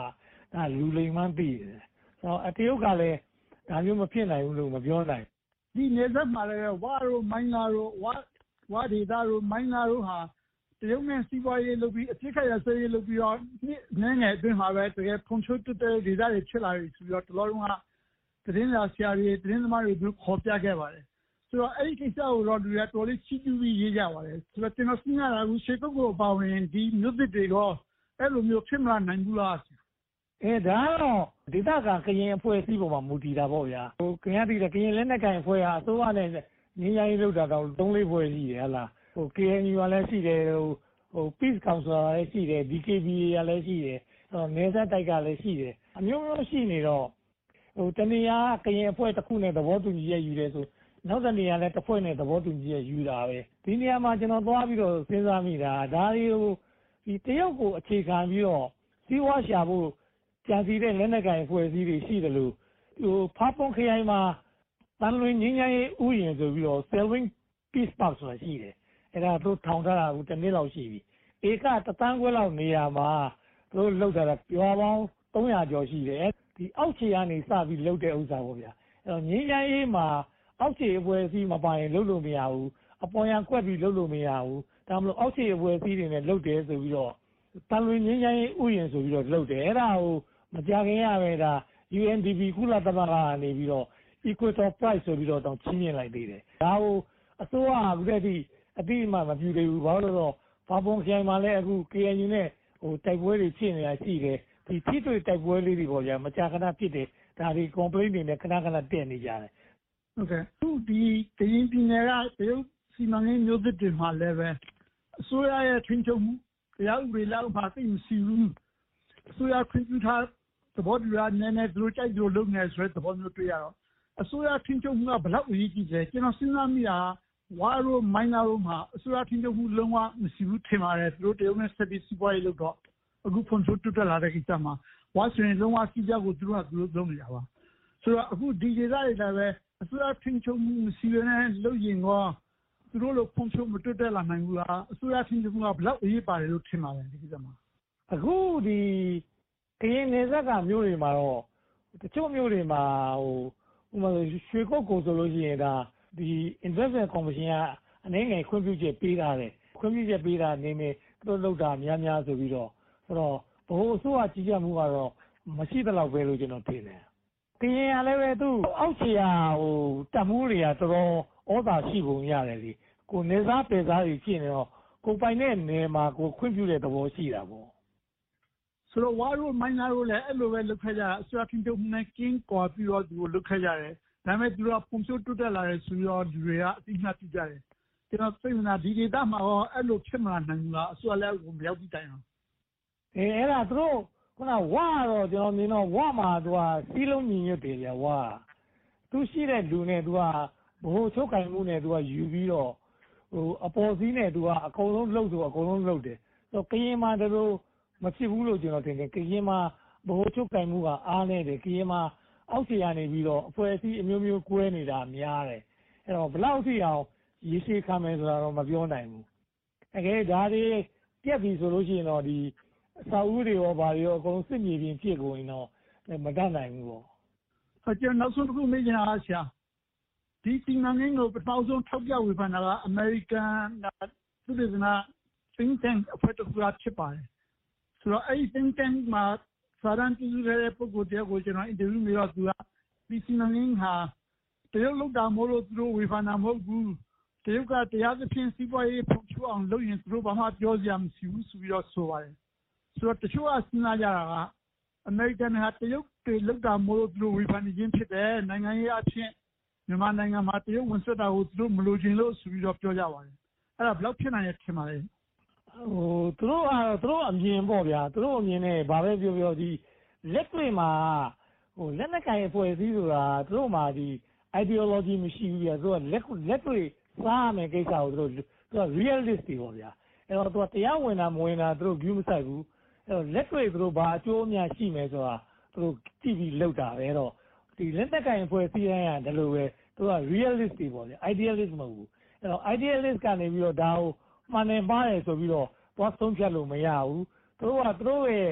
ဒါလူလိမ်မှန်းသိတယ်ဆိုတော့တရုတ်ကလည်းဒါမျိုးမဖြစ်နိုင်ဘူးလို့မပြောနိုင်ဒီနေသက်မှာလည်းဝါရိုမိုင်းလာရိုဝါဝါဒေတာရိုမိုင်းလာရိုဟာတရုတ်နဲ့စီးပွားရေးလုပ်ပြီးအဖြစ်ခရဆေးရေးလုပ်ပြီးတော့နည်းငယ်အတွင်းမှာပဲတကယ်ဖွံ့ဖြိုးတိုးတက်ဒေတာတွေဖြစ်လာပြီဆိုပြီးတော့တလောလုံးကသတင်းစာဆရာတွေသတင်းသမားတွေတို့ခေါ်ပြခဲ့ပါတယ်ဆိုတော့အဲ့ဒီကိစ္စကိုတော့လူတွေတော်လေးချီးကျူးပြီးရေးကြပါတယ်ဆိုတော့ကျွန်တော်စဉ်းစားတာကရှေ့ကုတ်ကိုပါဝင်ဒီမြို့သစ်တွေတော့အဲ့လိုမျိုးဖြစ်မလာနိုင်ဘူးလားအဲဒါတော့ဒေသကကရင်အဖွဲ့အစည်းပေါ်မှာမူတည်တာပေါ့ဗျာဟိုကရင်တည်တဲ့ကရင်လက်နက်ကိုင်အဖွဲ့ဟာအစိုးရနဲ့ငင်းရိုင်းလောက်တာတော့သုံးလေးဖွဲ့ရှိတယ်ဟလားဟို K N U ကလည်းရှိတယ်ဟိုဟို Peace Council ကလည်းရှိတယ် D K B A ကလည်းရှိတယ်ဟိုနေဆက်တိုက်ကလည်းရှိတယ်အမျိုးမျိုးရှိနေတော့ဟိုတနေရာကရင်အဖွဲ့တစ်ခုနဲ့သဘောတူညီချက်ယူတယ်ဆိုနောက်တနေရာလည်းတစ်ဖွဲ့နဲ့သဘောတူညီချက်ယူတာပဲဒီနေရာမှာကျွန်တော်သွားပြီးတော့စဉ်းစားမိတာဒါတွေကိုဒီတရုတ်ကိုအခြေခံပြီးတော့စီးပွားရှာဖို့ကြံစည်တဲ့လက်နက်ကိုင်အဖွဲ့အစည်းတွေရှိတယ်လို့ဟိုဖားပွန်ခရိုင်မှာတန်လွင်ငင်းငင်းဥယျာဉ်ဆိုပြီးတော့ Selwyn Peace Park ဆိုတာရှိတယ်အဲ့ဒါသူထောင်ထားတာကတစ်နှစ်လောက်ရှိပြီဧကတစ်သန်းခွဲလောက်နေရာမှာသူလောက်တာပြောပေါင်းသုံးရာကျော်ရှိတယ်ဒီအောက်ခြေကနေစပြီးလောက်တဲ့ဥစ္စာပေါ့ဗျာအဲ့တော့ငင်းငင်းမှာအောက်ခြေအဖွဲ့အစည်းမပိုင်လှုပ်လို့မရဘူးအပေါ်ရန်ကွက်ပြီးလှုပ်လို့မရဘူးဒါမှမဟုတ်အောက်ခြေအဖွဲ့အစည်းတွေနဲ့လှုပ်တယ်ဆိုပြီးတော့တန်လွင်ငင်းငင်းဥယျာဉ်ဆိုပြီးတော့လှုပ်တယ်အဲ့ဒါကိုမကြခင်ရပဲဒါ U N D P ကုလသမဂ္ဂကနေပြီးတော့ Equator Prize ဆိုပြီးတော့တောင်းချင်းမြင်လိုက်သေးတယ်ဒါကိုအစိုးရကအခုတည်းကအတိအမှမပြုသေးဘူးဘာလို့လဲတော့ဘာပုံခိုင်မှာလည်းအခု K N U နဲ့ဟိုတိုက်ပွဲတွေဖြစ်နေတာရှိတယ်ဒီထိတွေ့တိုက်ပွဲလေးတွေပေါ့ဗျာမကြာခဏဖြစ်တယ်ဒါတွေ complaint တွေနဲ့ခဏခဏတက်နေကြတယ်ဟုတ်ကဲ့သူဒီကရင်ပြည်နယ်ကတရုတ်စီမံကိန်းမျိုးသစ်တွေမှာလည်းပဲအစိုးရရဲ့ထွန်းချုပ်မှုတရားဥပဒေလောက်ပါသိမရှိဘူးအစိုးရခွင့်ပြုထားသဘောတူရနည်းနည်းသူတို့ကြိုက်လို့လုပ်နေဆိုတဲ့သဘောမျိုးတွေ့ရတော့အစိုးရထွန်းချုပ်မှုကဘလောက်အရေးကြီးလဲကျွန်တော်စဉ်းစားမိတာဝါရိုမိုင်းနာရိုမှာအစိုးရထွန်းချုပ်မှုလုံးဝမရှိဘူးထင်ပါတယ်သူတို့တရုတ်နဲ့ဆက်ပြီးစီးပွားရေးလုပ်တော့အခုဖွံ့ဖြိုးတိုးတက်လာတဲ့ကိစ္စမှာဝါဆိုရင်လုံးဝစီးကြကိုသူတို့ကသူတို့လုပ်နေတာပါဆိုတော့အခုဒီဒေသတွေလည်းပဲအစိုးရထွန်းချုပ်မှုမရှိဘဲနဲ့လုပ်ရင်တော့သူတို့လိုဖွံ့ဖြိုးမတိုးတက်လာနိုင်ဘူးလားအစိုးရထွန်းချုပ်မှုကဘလောက်အရေးပါတယ်လို့ထင်ပါတယ်ဒီကိစ္စမှာအခုဒီကရင်နယ်စပ်ကမျိုးတွေမှာတော့တချို့မျိုးတွေမှာဟိုဥပမာရွှေကုတ်ကိုဆိုလို့ရှိရင်ဒါဒီ investment commission ကအနည်းငယ်ခွင့်ပြုချက်ပေးထားတယ်ခွင့်ပြုချက်ပေးတာနေနေသူတို့လောက်တာများများဆိုပြီးတော့ဆိုတော့ဘိုးအစိုးရကြီးကြမှုကတော့မရှိသလောက်ပဲလို့ကျွန်တော်ထင်တယ်ကရင်ကလည်းပဲသူအောက်ခြေကဟိုတက်မှုတွေကတော်တော်ဩသာရှိပုံရတယ်လေကိုနေစားပေစားကြီးဖြစ်နေတော့ကိုပိုင်တဲ့နေမှာကိုခွင့်ပြုတဲ့သဘောရှိတာပေါ့ဆိုတော့ဝါရိုမိုင်းနာရိုလည်းအဲ့လိုပဲလုပ်ခဲ့ကြအစိုးရထွန်းချုပ်မှုနဲ့ကင်းကွာပြီးတော့သူလုပ်ခဲ့ကြတယ်ဒါပေမဲ့သူကပုံစံတိုးတက်လာတဲ့ဆိုတော့လူတွေကအသိမှတ်ပြုကြတယ်ကျွန်တော်သိနေတာဒီဒေသမှာတော့အဲ့လိုဖြစ်မလာနိုင်ဘူးလားအစိုးရလည်းမရောက်ပြီးတိုင်အောင်အဲအဲ့ဒါသူတို့ခုနဝါတော့ကျွန်တော်မြင်တော့ဝါမှာသူကစီးလုံးမြင်ရွတ်တယ်ဗျာဝါသူရှိတဲ့လူနဲ့သူကဘိုးချုပ်ကင်မှုနဲ့သူကယူပြီးတော့ဟိုအပေါ်စီးနဲ့သူကအကုန်လုံးလှုပ်ဆိုအကုန်လုံးလှုပ်တယ်ဆိုတော့ကရင်မှာတို့မဖြစ်ဘူးလို့ကျွန်တော်ထင်တယ်ကရင်မှာဘိုးချုပ်ကင်မှုကအားနေတယ်ကရင်မှာအောက်ခြေကနေပြီးတော့အဖွဲ့အစည်းအမျိုးမျိုးကွဲနေတာများတယ်အဲ့တော့ဘလောက်ထိအောင်ရေရှည်ခံမယ်ဆိုတာတော့မပြောနိုင်ဘူးတကယ်ဒါတွေပြက်ပြီဆိုလို့ရှိရင်တော့ဒီအစာအုပ်တွေရောဘာတွေရောအကုန်စစ်မြေပြင်ဖြစ်ကုန်ရင်တော့မတတ်နိုင်ဘူးပေါ့အကျဉ်းနောက်ဆုံးတစ်ခုမေးချင်တာဆရာဒီစီမံကိန်းကိုပထမဆုံးထောက်ပြဝေဖန်တာကအမေရိကန်သုတေသန think tank အဖွဲ့တစ်ခုဖြစ်ပါတယ်ဆိုတော့အဲ့ဒီ think tank မှာစာရန်ပြုစုခဲ့တဲ့ပုဂ္ဂိုလ်တယောက်ကိုကျွန်တော်အင်တာဗျူးမေးတော့သူကဒီစီမံကိန်းဟာတရုတ်လောက်တာမို့လို့သူတို့ဝေဖန်တာမဟုတ်ဘူးတရုတ်ကတရားသဖြင့်စီးပွားရေးဖွံ့ဖြိုးအောင်လုပ်ရင်သူတို့ဘာမှပြောစရာမရှိဘူးဆိုပြီးတော့ဆိုပါတယ်ဆိုတော့တချို့ကစဉ်းစားကြတာကအမေရိကန်ဟာတရုတ်တွေလောက်တာမို့လို့သူတို့ဝေဖန်နေခြင်းဖြစ်တယ်နိုင်ငံရေးအဖြစ်မြန်မာနိုင်ငံမှာတရုတ်ဝင်ဆွတ်တာကိုသူတို့မလိုချင်လို့ဆိုပြီးတော့ပြောကြပါတယ်အဲ့ဒါဘယ်လောက်ဖြစ်နိုင်ရထင်ပါလဲဟိုသူတို့ကတော့သူတို့အမြင်ပေါ့ဗျာသူတို့အမြင်နဲ့ဘာပဲပြောပြောဒီလက်တွေ့မှာဟိုလက်နက်ကိုင်အဖွဲ့အစည်းဆိုတာသူတို့မှာဒီ ideology မရှိဘူးဗျာသူကလက်လက်တွေ့စားမယ်ကိစ္စကိုသူတို့သူက realist တွေပေါ့ဗျာအဲ့တော့သူကတရားဝင်တာမဝင်တာသူတို့ view မဆိုင်ဘူးအဲ့တော့လက်တွေ့သူတို့ဘာအကျိုးအမြတ်ရှိမယ်ဆိုတာသူတို့ကြည့်ပြီးလုပ်တာပဲအဲ့တော့ဒီလက်နက်ကိုင်အဖွဲ့အစည်းတိုင်းကဒါလိုပဲသူက realist တွေပေါ့ဗျာ idealist မဟုတ်ဘူးအဲ့တော့ idealist ကနေပြီးတော့ဒါကိုမှန်တယ်ပါတယ်ဆိုပြီးတော့သွားဆုံးဖြတ်လို့မရဘူးသူတို့ကသူတို့ရဲ့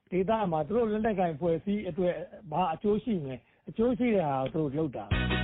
ဒေသမှာသူတို့လက်နက်ကင်ဖွဲ့စည်းအတွက်ဘာအကျိုးရှိမလဲအကျိုးရှိတဲ့ဟာကိုသူတို့လုပ်တာ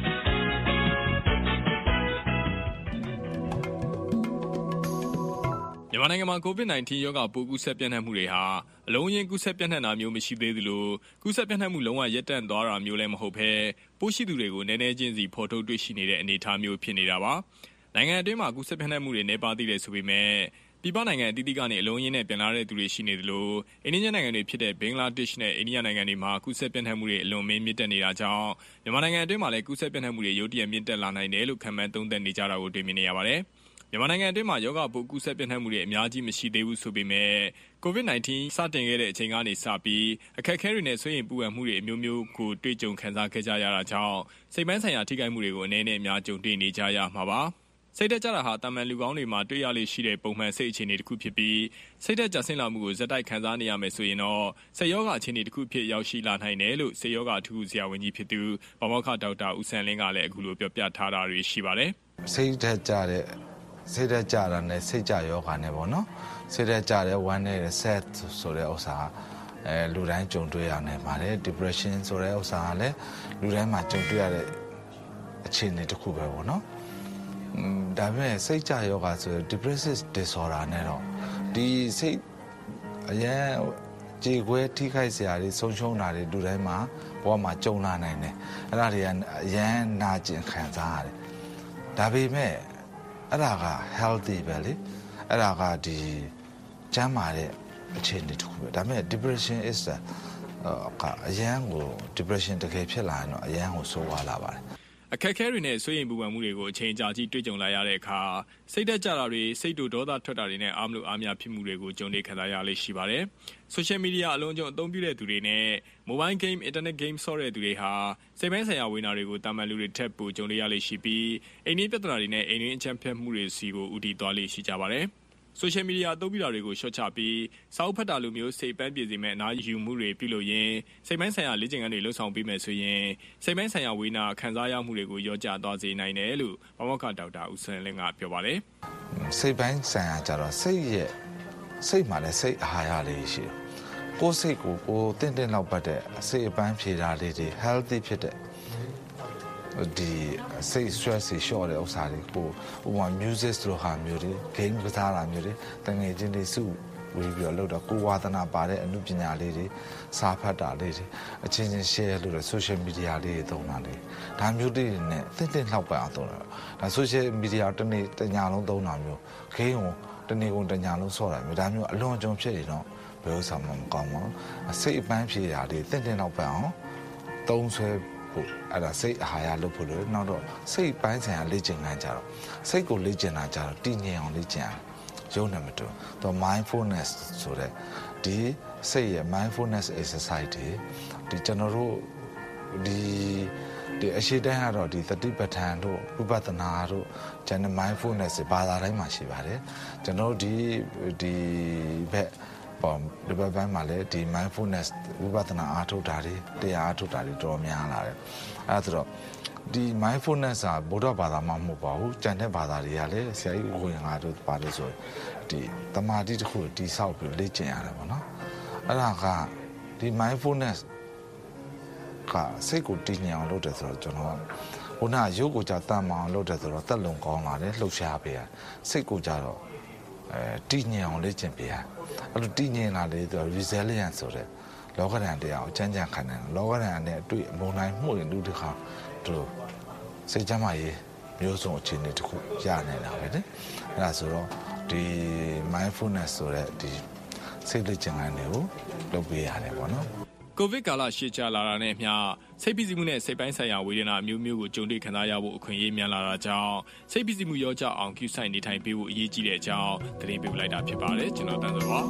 မြန်မာနိုင်ငံမှာ COVID နာইနတီ ရောဂါပိုးကူးစက်ပြန့်နှံ့မှုတွေဟာအလုံးရင်းကူးစက်ပြန့်နှံ့တာမျိုးမရှိသေးသလိုကူးစက်ပြန့်နှံ့မှုလုံးဝရပ်တန့်သွားတာမျိုးလည်းမဟုတ်ဘဲပိုးရှိသူတွေကိုနည်းနည်းချင်းစီဖော်ထုတ်တွေ့ရှိနေတဲ့အနေအထားမျိုးဖြစ်နေတာပါ။နိုင်ငံအတွင်းမှာကူးစက်ပြန့်နှံ့မှုတွေနေပါသေးတယ်ဆိုပေမဲ့ပြည်ပနိုင်ငံအသီးသီးကနေအလုံးရင်းနဲ့ပြန်လာတဲ့သူတွေရှိနေသလိုအိန္ဒိယနိုင်ငံတွေဖြစ်တဲ့ဘင်္ဂလားဒေ့ရှ်နဲ့အိန္ဒိယနိုင်ငံတွေမှာကူးစက်ပြန့်နှံ့မှုတွေအလွန်မင်းမြင့်တက်နေတာကြောင့်မြန်မာနိုင်ငံအတွင်းမှာလည်းကူးစက်ပြန့်နှံ့မှုတွေရုတ်တရက်မြင့်တက်လာနိုင်တယ်လို့ခန့်မှန်းသုံးသပ်နေကြတာကိုတွေ့မြင်နေရပါတယ်။မြန်မာနိုင်ငံအတွင်းမှာယောဂပိုးကူးစက်ပြန့်နှံ့မှုတွေအများကြီးမရှိသေးဘူးဆိုပေမဲ့ COVID နာইနတီ စတင်ခဲ့တဲ့အချိန်ကနေစပြီးအခက်အခဲတွေနဲ့ဆွေးရင်ပူပန်မှုတွေအမျိုးမျိုးကိုတွေ့ကြုံခံစားခဲ့ကြရတာကြောင့်စိတ်ပိုင်းဆိုင်ရာထိခိုက်မှုတွေကိုအနေနဲ့အများကြုံတွေ့နေကြရမှာပါ။စိတ်သက်ကြတာဟာတာမန်လူကောင်းတွေမှာတွေ့ရလေရှိတဲ့ပုံမှန်စိတ်အခြေအနေတစ်ခုဖြစ်ပြီးစိတ်သက်ကြဆင်းလာမှုကိုဇက်တိုက်ခံစားနေရမယ်ဆိုရင်တော့စိတ်ယောဂအခြေအနေတစ်ခုဖြစ်ရောက်ရှိလာနိုင်တယ်လို့စိတ်ယောဂအထူးဆရာဝန်ကြီးဖြစ်သူဗမောက္ခဒေါက်တာဦးစံလင်းကလည်းအခုလိုပြောပြထားတာတွေရှိပါတယ်။စိတ်သက်ကြတဲ့စိတ်သက်ကြတာနဲ့စိတ်ကြယောဂနဲ့ပေါ့နော်စိတ်သက်ကြတဲ့ဝမ်းနဲ့ sad ဆိုတဲ့ဥစ္စာအဲလူတိုင်းကြုံတွေ့ရနိုင်ပါတယ် depression ဆိုတဲ့ဥစ္စာကလည်းလူတိုင်းမှာကြုံတွေ့ရတဲ့အခြေအနေတစ်ခုပဲပေါ့နော်ဒါပေမဲ့စိတ်ကြယောဂဆို depressive disorder နဲ့တော့ဒီစိတ်အရင်ကြေခွဲထိခိုက်စရာတွေဆုံးရှုံးတာတွေလူတိုင်းမှာဘဝမှာကြုံလာနိုင်တယ်အဲ့ဒါတွေကအရင်နာကျင်ခံစားရတယ်ဒါပေမဲ့အဲ့ဒါက healthy ပဲလေအဲ့ဒါကဒီကျန်းမာတဲ့အခြေအနေတစ်ခုပဲဒါပေမဲ့ depression is the အရင်ကို depression တကယ်ဖြစ်လာရင်တော့အရင်ကိုဆိုးဝါးလာပါတယ်အခက်အခဲတွေနဲ့ဆွေးရင်ပူပန်မှုတွေကိုအချိန်ကြာကြီးတွေ့ကြုံလာရတဲ့အခါစိတ်သက်ကြတာတွေစိတ်တူဒေါသထွက်တာတွေနဲ့အားမလို့အားများဖြစ်မှုတွေကိုကြုံနေခံစားရလိမ့်ရှိပါတယ်။ Social media အလုံးစုံအသုံးပြုတဲ့သူတွေနဲ့ mobile game, internet game ဆော့တဲ့သူတွေဟာစိတ်ပိုင်းဆိုင်ရာဝေဒနာတွေကိုတာမန်လူတွေထက်ပိုကြုံနေရလိမ့်ရှိပြီးအိမ်ရင်းပြဿနာတွေနဲ့အိမ်ရင်းအချမ်းဖက်မှုတွေစီကိုဦးတည်သွားလိမ့်ရှိကြပါတယ်။ Social media အသုံးပြုတာတွေကိုရှော့ချပြီးစာအုပ်ဖတ်တာလိုမျိုးစိတ်ပန်းပြေစီမဲ့အနားယူမှုတွေပြုလုပ်ရင်စိတ်ပိုင်းဆိုင်ရာလေ့ကျင့်ခန်းတွေလှုပ်ဆောင်ပေးမယ်ဆိုရင်စိတ်ပိုင်းဆိုင်ရာဝေဒနာခံစားရမှုတွေကိုရောကျသွားစေနိုင်တယ်လို့ဗမောက္ခဒေါက်တာဦးစံလင်းကပြောပါတယ်။စိတ်ပိုင်းဆိုင်ရာကြတော့စိတ်ရဲ့စိတ်မှာလည်းစိတ်အာဟာရလေးရှိတယ်။ကိုယ်စိတ်ကိုကိုယ်တင့်တင့်လောက်ပတ်တဲ့စိတ်အပန်းဖြေတာလေးတွေ healthy ဖြစ်တဲ့ဒီစိတ် stress တွေ short တဲ့ဥစ္စာတွေကိုဥပမာ music လိုဟာမျိုးတွေ game ကစားတာမျိုးတွေတငယ်ချင်းတွေစုဝေးပြီးတော့လုပ်တော့ကိုဝါသနာပါတဲ့အမှုပညာလေးတွေစာဖတ်တာလေးတွေအချင်းချင်း share လုပ်တဲ့ social media လေးတွေသုံးတာလေးဒါမျိုးတွေနဲ့တင့်တင့်လောက်ပတ်အောင်သုံးတာဒါ social media တနေ့တညလုံးသုံးတာမျိုး game ကိုတနေ့ကုန်တညလုံးဆော့တာမျိုးဒါမျိုးအလွန်အကျွံဖြစ်ရင်တော့ဘယ်ဥစ္စာမှမကောင်းပါဘူးစိတ်အပန်းဖြေတာလေးတင့်တင့်လောက်ပတ်အောင်သုံးဆွဲအဲ့ဒါစိတ်အာဟာရလုပ်ဖို့လို့နောက်တော့စိတ်ပိုင်းဆိုင်ရာလေ့ကျင့်ခန်းကြတော့စိတ်ကိုလေ့ကျင့်တာကြတော့တည်ငြိမ်အောင်လေ့ကျင့်ရုံနဲ့မတူတော့ mindfulness ဆိုတဲ့ဒီစိတ်ရဲ့ mindfulness exercise တွေဒီကျွန်တော်တို့ဒီဒီအရှိတိုင်းကတော့ဒီသတိပဋ္ဌာန်တို့ဝိပဿနာတို့ကျန်တဲ့ mindfulness ဘာသာတိုင်းမှာရှိပါတယ်ကျွန်တော်တို့ဒီဒီဘက်ပေါ့ဒီဘက်ပိုင်းမှာလည်းဒီ mindfulness ဝိပဿနာအားထုတ်တာတွေတရားအားထုတ်တာတွေတော်များလာတယ်အဲဒါဆိုတော့ဒီ mindfulness ကဗုဒ္ဓဘာသာမှမဟုတ်ပါဘူးကျန်တဲ့ဘာသာတွေကလည်းဆရာကြီးဦးဝင်ငါတို့ပါတယ်ဆိုဒီတမာတိတစ်ခုတိဆောက်ပြီးလေ့ကျင့်ရတယ်ပေါ့နော်အဲ့ဒါကဒီ mindfulness ကစိတ်ကိုတည်ငြိမ်အောင်လုပ်တယ်ဆိုတော့ကျွန်တော်ကခုနကရုပ်ကိုကြတမ်းမအောင်လုပ်တယ်ဆိုတော့တက်လုံကောင်းလာတယ်လှုပ်ရှားပေးရစိတ်ကိုကြတော့အဲတည်ငြိမ်အောင်လေ့ကျင့်ပေးရအဲ့လိုတည်ငြိမ်လာလေသူ resilience ဆိုတဲ့လောကဓာတ်တရားကိုကြမ်းကြမ်းခံတယ်လောကဓာတ်နဲ့အတွေ့အမုန်းနိုင်မှုတွေလူတစ်ခါသူစိတ်ကြမ်းမှရေးမျိုးစုံအခြေအနေတစ်ခုရနေတာပဲလေအဲ့ဒါဆိုတော့ဒီ mindfulness ဆိုတဲ့ဒီစိတ်လေ့ကျင့်ခန်းတွေကိုလုပ်ပေးရတယ်ပေါ့နော်ကိုဗစ်ကာလရှေ့ကျလာတာနဲ့အမျှစိတ်ဖိစီးမှုနဲ့စိတ်ပိုင်းဆိုင်ရာဝေဒနာအမျိုးမျိုးကိုကြုံတွေ့ခံစားရဖို့အခွင့်အရေးများလာတာကြောင့်စိတ်ဖိစီးမှုရောကြအောင်ပြုဆိုင်နေထိုင်ပေးဖို့အရေးကြီးတဲ့အကြောင်းသတင်းပေးလိုက်တာဖြစ်ပါတယ်ကျွန်တော်တန်းစောပါ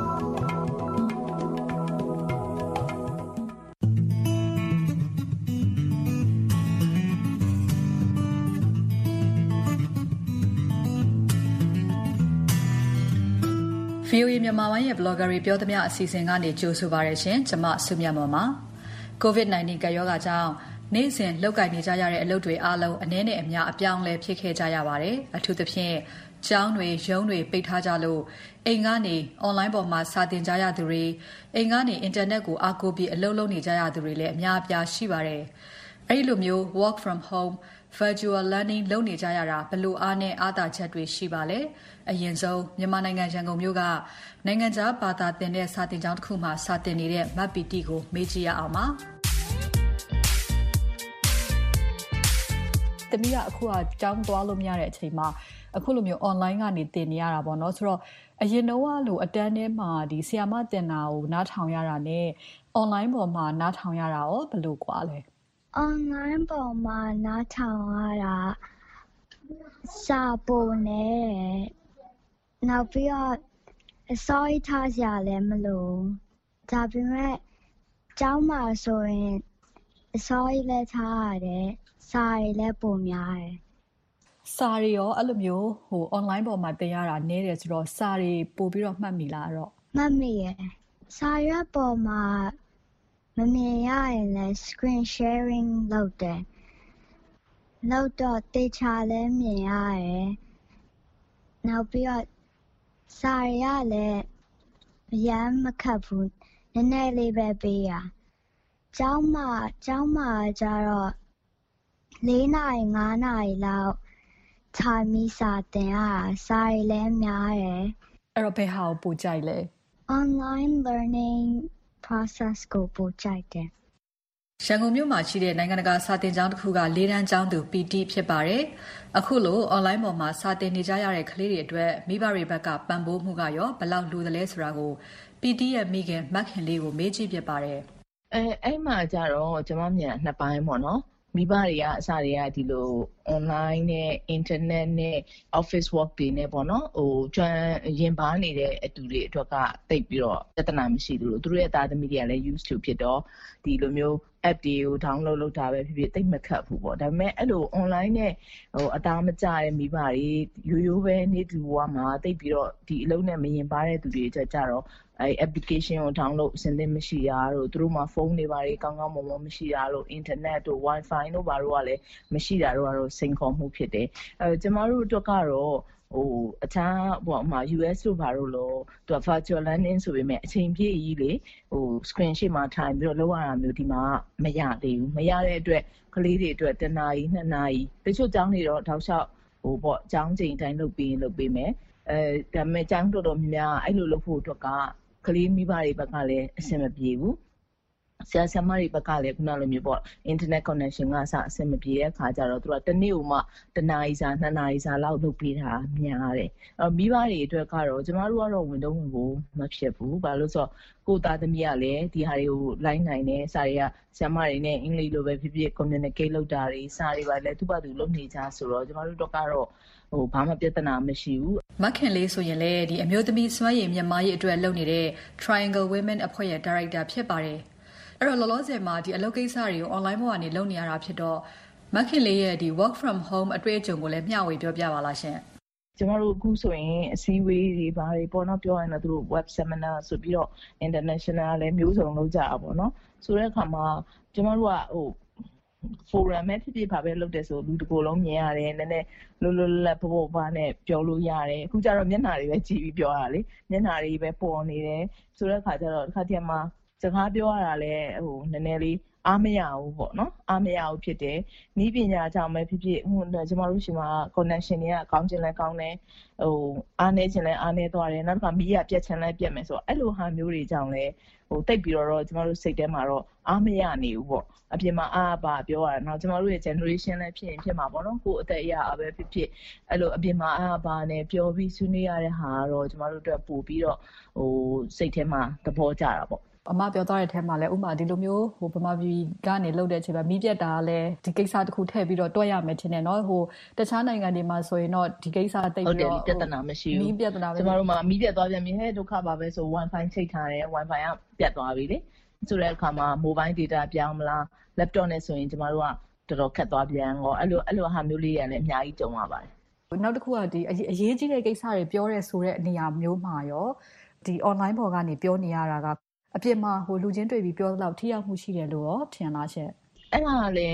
ဗီအိုအေ မြန်မာပိုင်းရဲ့ blogger တွေပြောသမျှအစီအစဉ်ကနေကြိုဆိုပါရရှင်ကျွန်မဆုမြတ်မော်ပါ COVID နာইနတီ ကပ်ရောဂါကြောင့်နေ့စဉ်လောက်ကိုင်နေကြရတဲ့အလုပ်တွေအားလုံးအနည်းနဲ့အများအပြောင်းလဲဖြစ်ခဲ့ကြရပါတယ်အထူးသဖြင့်ကျောင်းတွေရုံးတွေပိတ်ထားကြလို့အိမ်ကနေ online ပေါ်မှာစာသင်ကြရသူတွေအိမ်ကနေ internet ကိုအားကိုးပြီးအလုပ်လုပ်နေကြရသူတွေလည်းအများအပြားရှိပါတယ်။အဲဒီလိုမျိုး work from home virtual learning လုပ်နေကြရတာဘယ်လိုအားနဲ့အားသာချက်တွေရှိပါလဲ။အရင်ဆုံးမြန်မာနိုင်ငံရန်ကုန်မြို့ကနိုင်ငံခြားဘာသာသင်တဲ့စာသင်ကျောင်းတစ်ခုမှာစာသင်နေတဲ့မတ်ပီတီကိုမေးကြည့်ရအောင်ပါ။တမီးကအခုကကျောင်းသွားလို့မရတဲ့အချိန်မှာအခုလိုမျိုး online ကနေသင်နေရတာပေါ့နော်ဆိုတော့အရင်တော့လို့အတန်းထဲမှာဒီဆီယာမသင်တာကိုနားထောင်ရတာနဲ့ online ပေါ်မှာနားထောင်ရတာရောဘယ်လိုကွာလဲ online ပေါ်မှာနားထောင်ရတာစာပုံနဲ့နောက်ပြီးတော့အစောကြီးထားကြလည်းမလို့ဒါပေမဲ့ကျောင်းမှာဆိုရင်အစောကြီးလည်းထားရတယ်စာရီလည်းပုံများတယ်စာရီရောအဲ့လိုမျိုးဟို online ပေါ်မှာသင်ရတာနည်းတယ်ဆိုတော့စာရီပို့ပြီးတော့မှတ်မိလားတော့မှတ်မိရယ်စာရွက်ပေါ်မှာမမြင်ရရင်လည်း screen sharing လုပ်တယ်လုပ်တော့တေချာလည်းမြင်ရတယ်နောက်ပြီးတော့စာရီကလည်းအရမ်းမခက်ဘူးနည်းနည်းလေးပဲပေးရကျောင်းမှာကျောင်းမှာကျတော့လေးနာရီငါးနာရီလောက်ထိုင်ပြီးစာသင်ရတာစာရီလည်းများတယ်အဲ့တော့ဘယ်ဟာကိုပိုကြိုက်လဲ online learning process ကိုပိုကြိုက်တယ်ရန်ကုန်မြို့မှာရှိတဲ့နိုင်ငံတကာစာသင်ကျောင်းတစ်ခုကလေးတန်းကျောင်းသူ ပီ တီ ဖြစ်ပါတယ်အခုလို online ပေါ်မှာစာသင်နေကြရတဲ့ကလေးတွေအတွက်မိဘတွေဘက်ကပံ့ပိုးမှုကရောဘယ်လောက်လိုသလဲဆိုတာကို ပီ တီ ရဲ့မိခင်မက်ခင်လေးကိုမေးကြည့်ပြပါတယ်အဲအဲ့မှာကြတော့ကျွန်မမြန်နှစ်ပိုင်းပေါ့နော်မိဘတွေကအစတွေကဒီလို online နဲ့ internet နဲ့ office work တွေနဲ့ပေါ့နော်ဟိုကျွမ်းရင်ပါနေတဲ့အတူတွေအတွက်ကတိတ်ပြီးတော့ပြဿနာမရှိဘူးလို့သူတို့ရဲ့သားသမီးတွေကလည်း used to ဖြစ်တော့ဒီလိုမျိုး app တွေကို download လုပ်တာပဲဖြစ်ဖြစ်တိတ်မခက်ဘူးပေါ့ဒါပေမဲ့အဲ့လို online နဲ့ဟိုအသားမကျတဲ့မိဘတွေရိုးရိုးပဲနေသူဘဝမှာတိတ်ပြီးတော့ဒီအလုံးနဲ့မရင်ပါတဲ့သူတွေကြကြတော့အဲ application ကို download အဆင်သင့်မရှိတာတို့သူတို့မှာဖုန်းတွေပါတွေကောင်းကောင်းမွန်မွန်မရှိတာတို့ internet တို့ wifi တို့ဘာတို့ကလည်းမရှိတာတို့ကတော့စိန်ခေါ်မှုဖြစ်တယ်အဲကျမတို့အတွက်ကတော့ဟိုအခြားဟိုမှာ ယူ အက်စ် တို့ဘာလို့လို့သူက virtual learning ဆိုပေမဲ့အချိန်ပြည့်ကြီးလေဟို screen ရှေ့မှာထိုင်ပြီးတော့လောက်ရတာမျိုးဒီမှာမရသေးဘူးမရတဲ့အတွက်ကလေးတွေအတွက်တစ်နာရီနှစ်နာရီတချို့ကျောင်းတွေတော့တောက်လျှောက်ဟိုပေါ့ကျောင်းချိန်တိုင်းလုပ်ပြီးလုပ်ပေးမယ်အဲဒါပေမဲ့ကျောင်းတော်တော်များများအဲ့လိုလုပ်ဖို့အတွက်ကကလေးမိဘတွေဘက်ကလည်းအဆင်မပြေဘူးဆရာဆရာမတွေဘက်ကလည်းခုနလိုမျိုးပေါ့ internet connection ကအစအဆင်မပြေတဲ့အခါကျတော့သူကတစ်နေ့ဥမှတစ်နာရီစာနှစ်နာရီစာလောက်လုပ်ပေးတာများတယ်အဲမိဘတွေအတွက်ကတော့ကျမတို့ကတော့ဝန်တော့ဝန်ကိုမဖြစ်ဘူးဘာလို့ဆိုတော့ကိုသားသမီးကလည်းဒီဟာတွေကိုလိုက်နိုင်တယ်စာတွေကဆရာမတွေနဲ့အင်္ဂလိပ်လိုပဲဖြစ်ဖြစ် communicate လုပ်တာတွေစာတွေပါလည်းသူ့ဘာသူလုပ်နေကြဆိုတော့ကျမတို့တော့ကတော့ဟိုဘာမှပြဿနာမရှိဘူးမခင်လေးဆိုရင်လည်းဒီအမျိုးသမီးစွမ်းရည်မြန်မာရေးအတွက်လုပ်နေတဲ့ Triangle Women အဖွဲ့ရဲ့ director ဖြစ်ပါတယ်အဲ့တော့လောလောဆယ်မှာဒီအလုပ်ကိစ္စတွေကို online ပေါ်ကနေလုပ်နေရတာဖြစ်တော့မခင်လေးရဲ့ဒီ work from home အတွေ့အကြုံကိုလည်းမျှဝေပြောပြပါလားရှင်ကျမတို့အခုဆိုရင်အစည်းအဝေးတွေဘာတွေပေါ့နော်ပြောရင်တော့သူတို့ web seminar ဆိုပြီးတော့ international လည်းမျိုးစုံလုပ်ကြတာပေါ့နော်ဆိုတဲ့အခါမှာကျမတို့ကဟိုforum နဲ့ဖြစ်ဖြစ်ပါပဲလုပ်တယ်ဆိုလူတစ်ကိုယ်လုံးမြင်ရတယ်နည်းနည်းလွတ်လွတ်လပ်ပေါ်ပါနဲ့ပြောလို့ရတယ်အခုကျတော့မျက်နှာတွေပဲကြည့်ပြီးပြောတာလေမျက်နှာတွေပဲပေါ်နေတယ်ဆိုတဲ့အခါကျတော့တစ်ခါတည်းမှာစကားပြောရတာလည်းဟိုနည်းနည်းလေးအားမရဘူးပေါ့နော်အားမရဘူးဖြစ်တယ်နီးပညာကြောင့်ပဲဖြစ်ဖြစ်ဟိုကျမတို့ရှိမှာ connection တွေကကောင်းချင်လဲကောင်းတယ်ဟိုအားနေချင်လဲအားနေသွားတယ်နောက်တစ်ခါမီးရပြတ်ချင်လဲပြတ်မယ်ဆိုတော့အဲ့လိုဟာမျိုးတွေကြောင့်လဲဟိုတိတ်ပြီးတော့ကျမတို့စိတ်ထဲမှာတော့အားမရနေဘူးပေါ့အပြင်မှာအားပါပြောရတာနောက်ကျမတို့ရဲ့ generation လည်းဖြစ်ရင်ဖြစ်မှာပေါ့နော်ကိုယ်အသက်အရအပဲဖြစ်ဖြစ်အဲ့လိုအပြင်မှာအားပါနဲ့ပြောပြီးဆွေးနွေးရတဲ့ဟာကတော့ကျမတို့အတွက်ပို့ပြီးတော့ဟိုစိတ်ထဲမှာသဘောကျတာပေါ့အမပြောသွားတဲ့အထက်မှာလည်းဥမာဒီလိုမျိုးဟိုဗမာပြည်ကနေလှုပ်တဲ့အချိန်မှာမီးပြတ်တာကလည်းဒီကိစ္စတစ်ခုထည့်ပြီးတော့တွက်ရမယ်ထင်တယ်နော်ဟိုတခြားနိုင်ငံတွေမှာဆိုရင်တော့ဒီကိစ္စတိတ်ပြီးတော့ပြဿနာမရှိဘူးမီးပြဿနာပဲကျမတို့မှာမီးပြတ်သွားပြန်ပြီဟဲ့ဒုက္ခပါပဲဆို wifi ချိတ်ထားတယ် wifi ကပြတ်သွားပြီလေဆိုတဲ့အခါမှာ mobile data ပြောင်းမလား laptop နဲ့ဆိုရင်ကျမတို့ကတော်တော်ခက်သွားပြန်ရောအဲ့လိုအဲ့လိုဟာမျိုးလေးတွေလည်းအများကြီးကြုံရပါတယ်နောက်တစ်ခုကဒီအရေးကြီးတဲ့ကိစ္စတွေပြောရဲဆိုတဲ့နေရာမျိုးမှာရောဒီ online ပေါ်ကနေပြောနေရတာကအပြင်မှာဟိုလူချင်းတွေ့ပြီးပြောတော့ထိရောက်မှုရှိတယ်လို့ရောထင်လားရှင့်အဲ့ဒါလည်း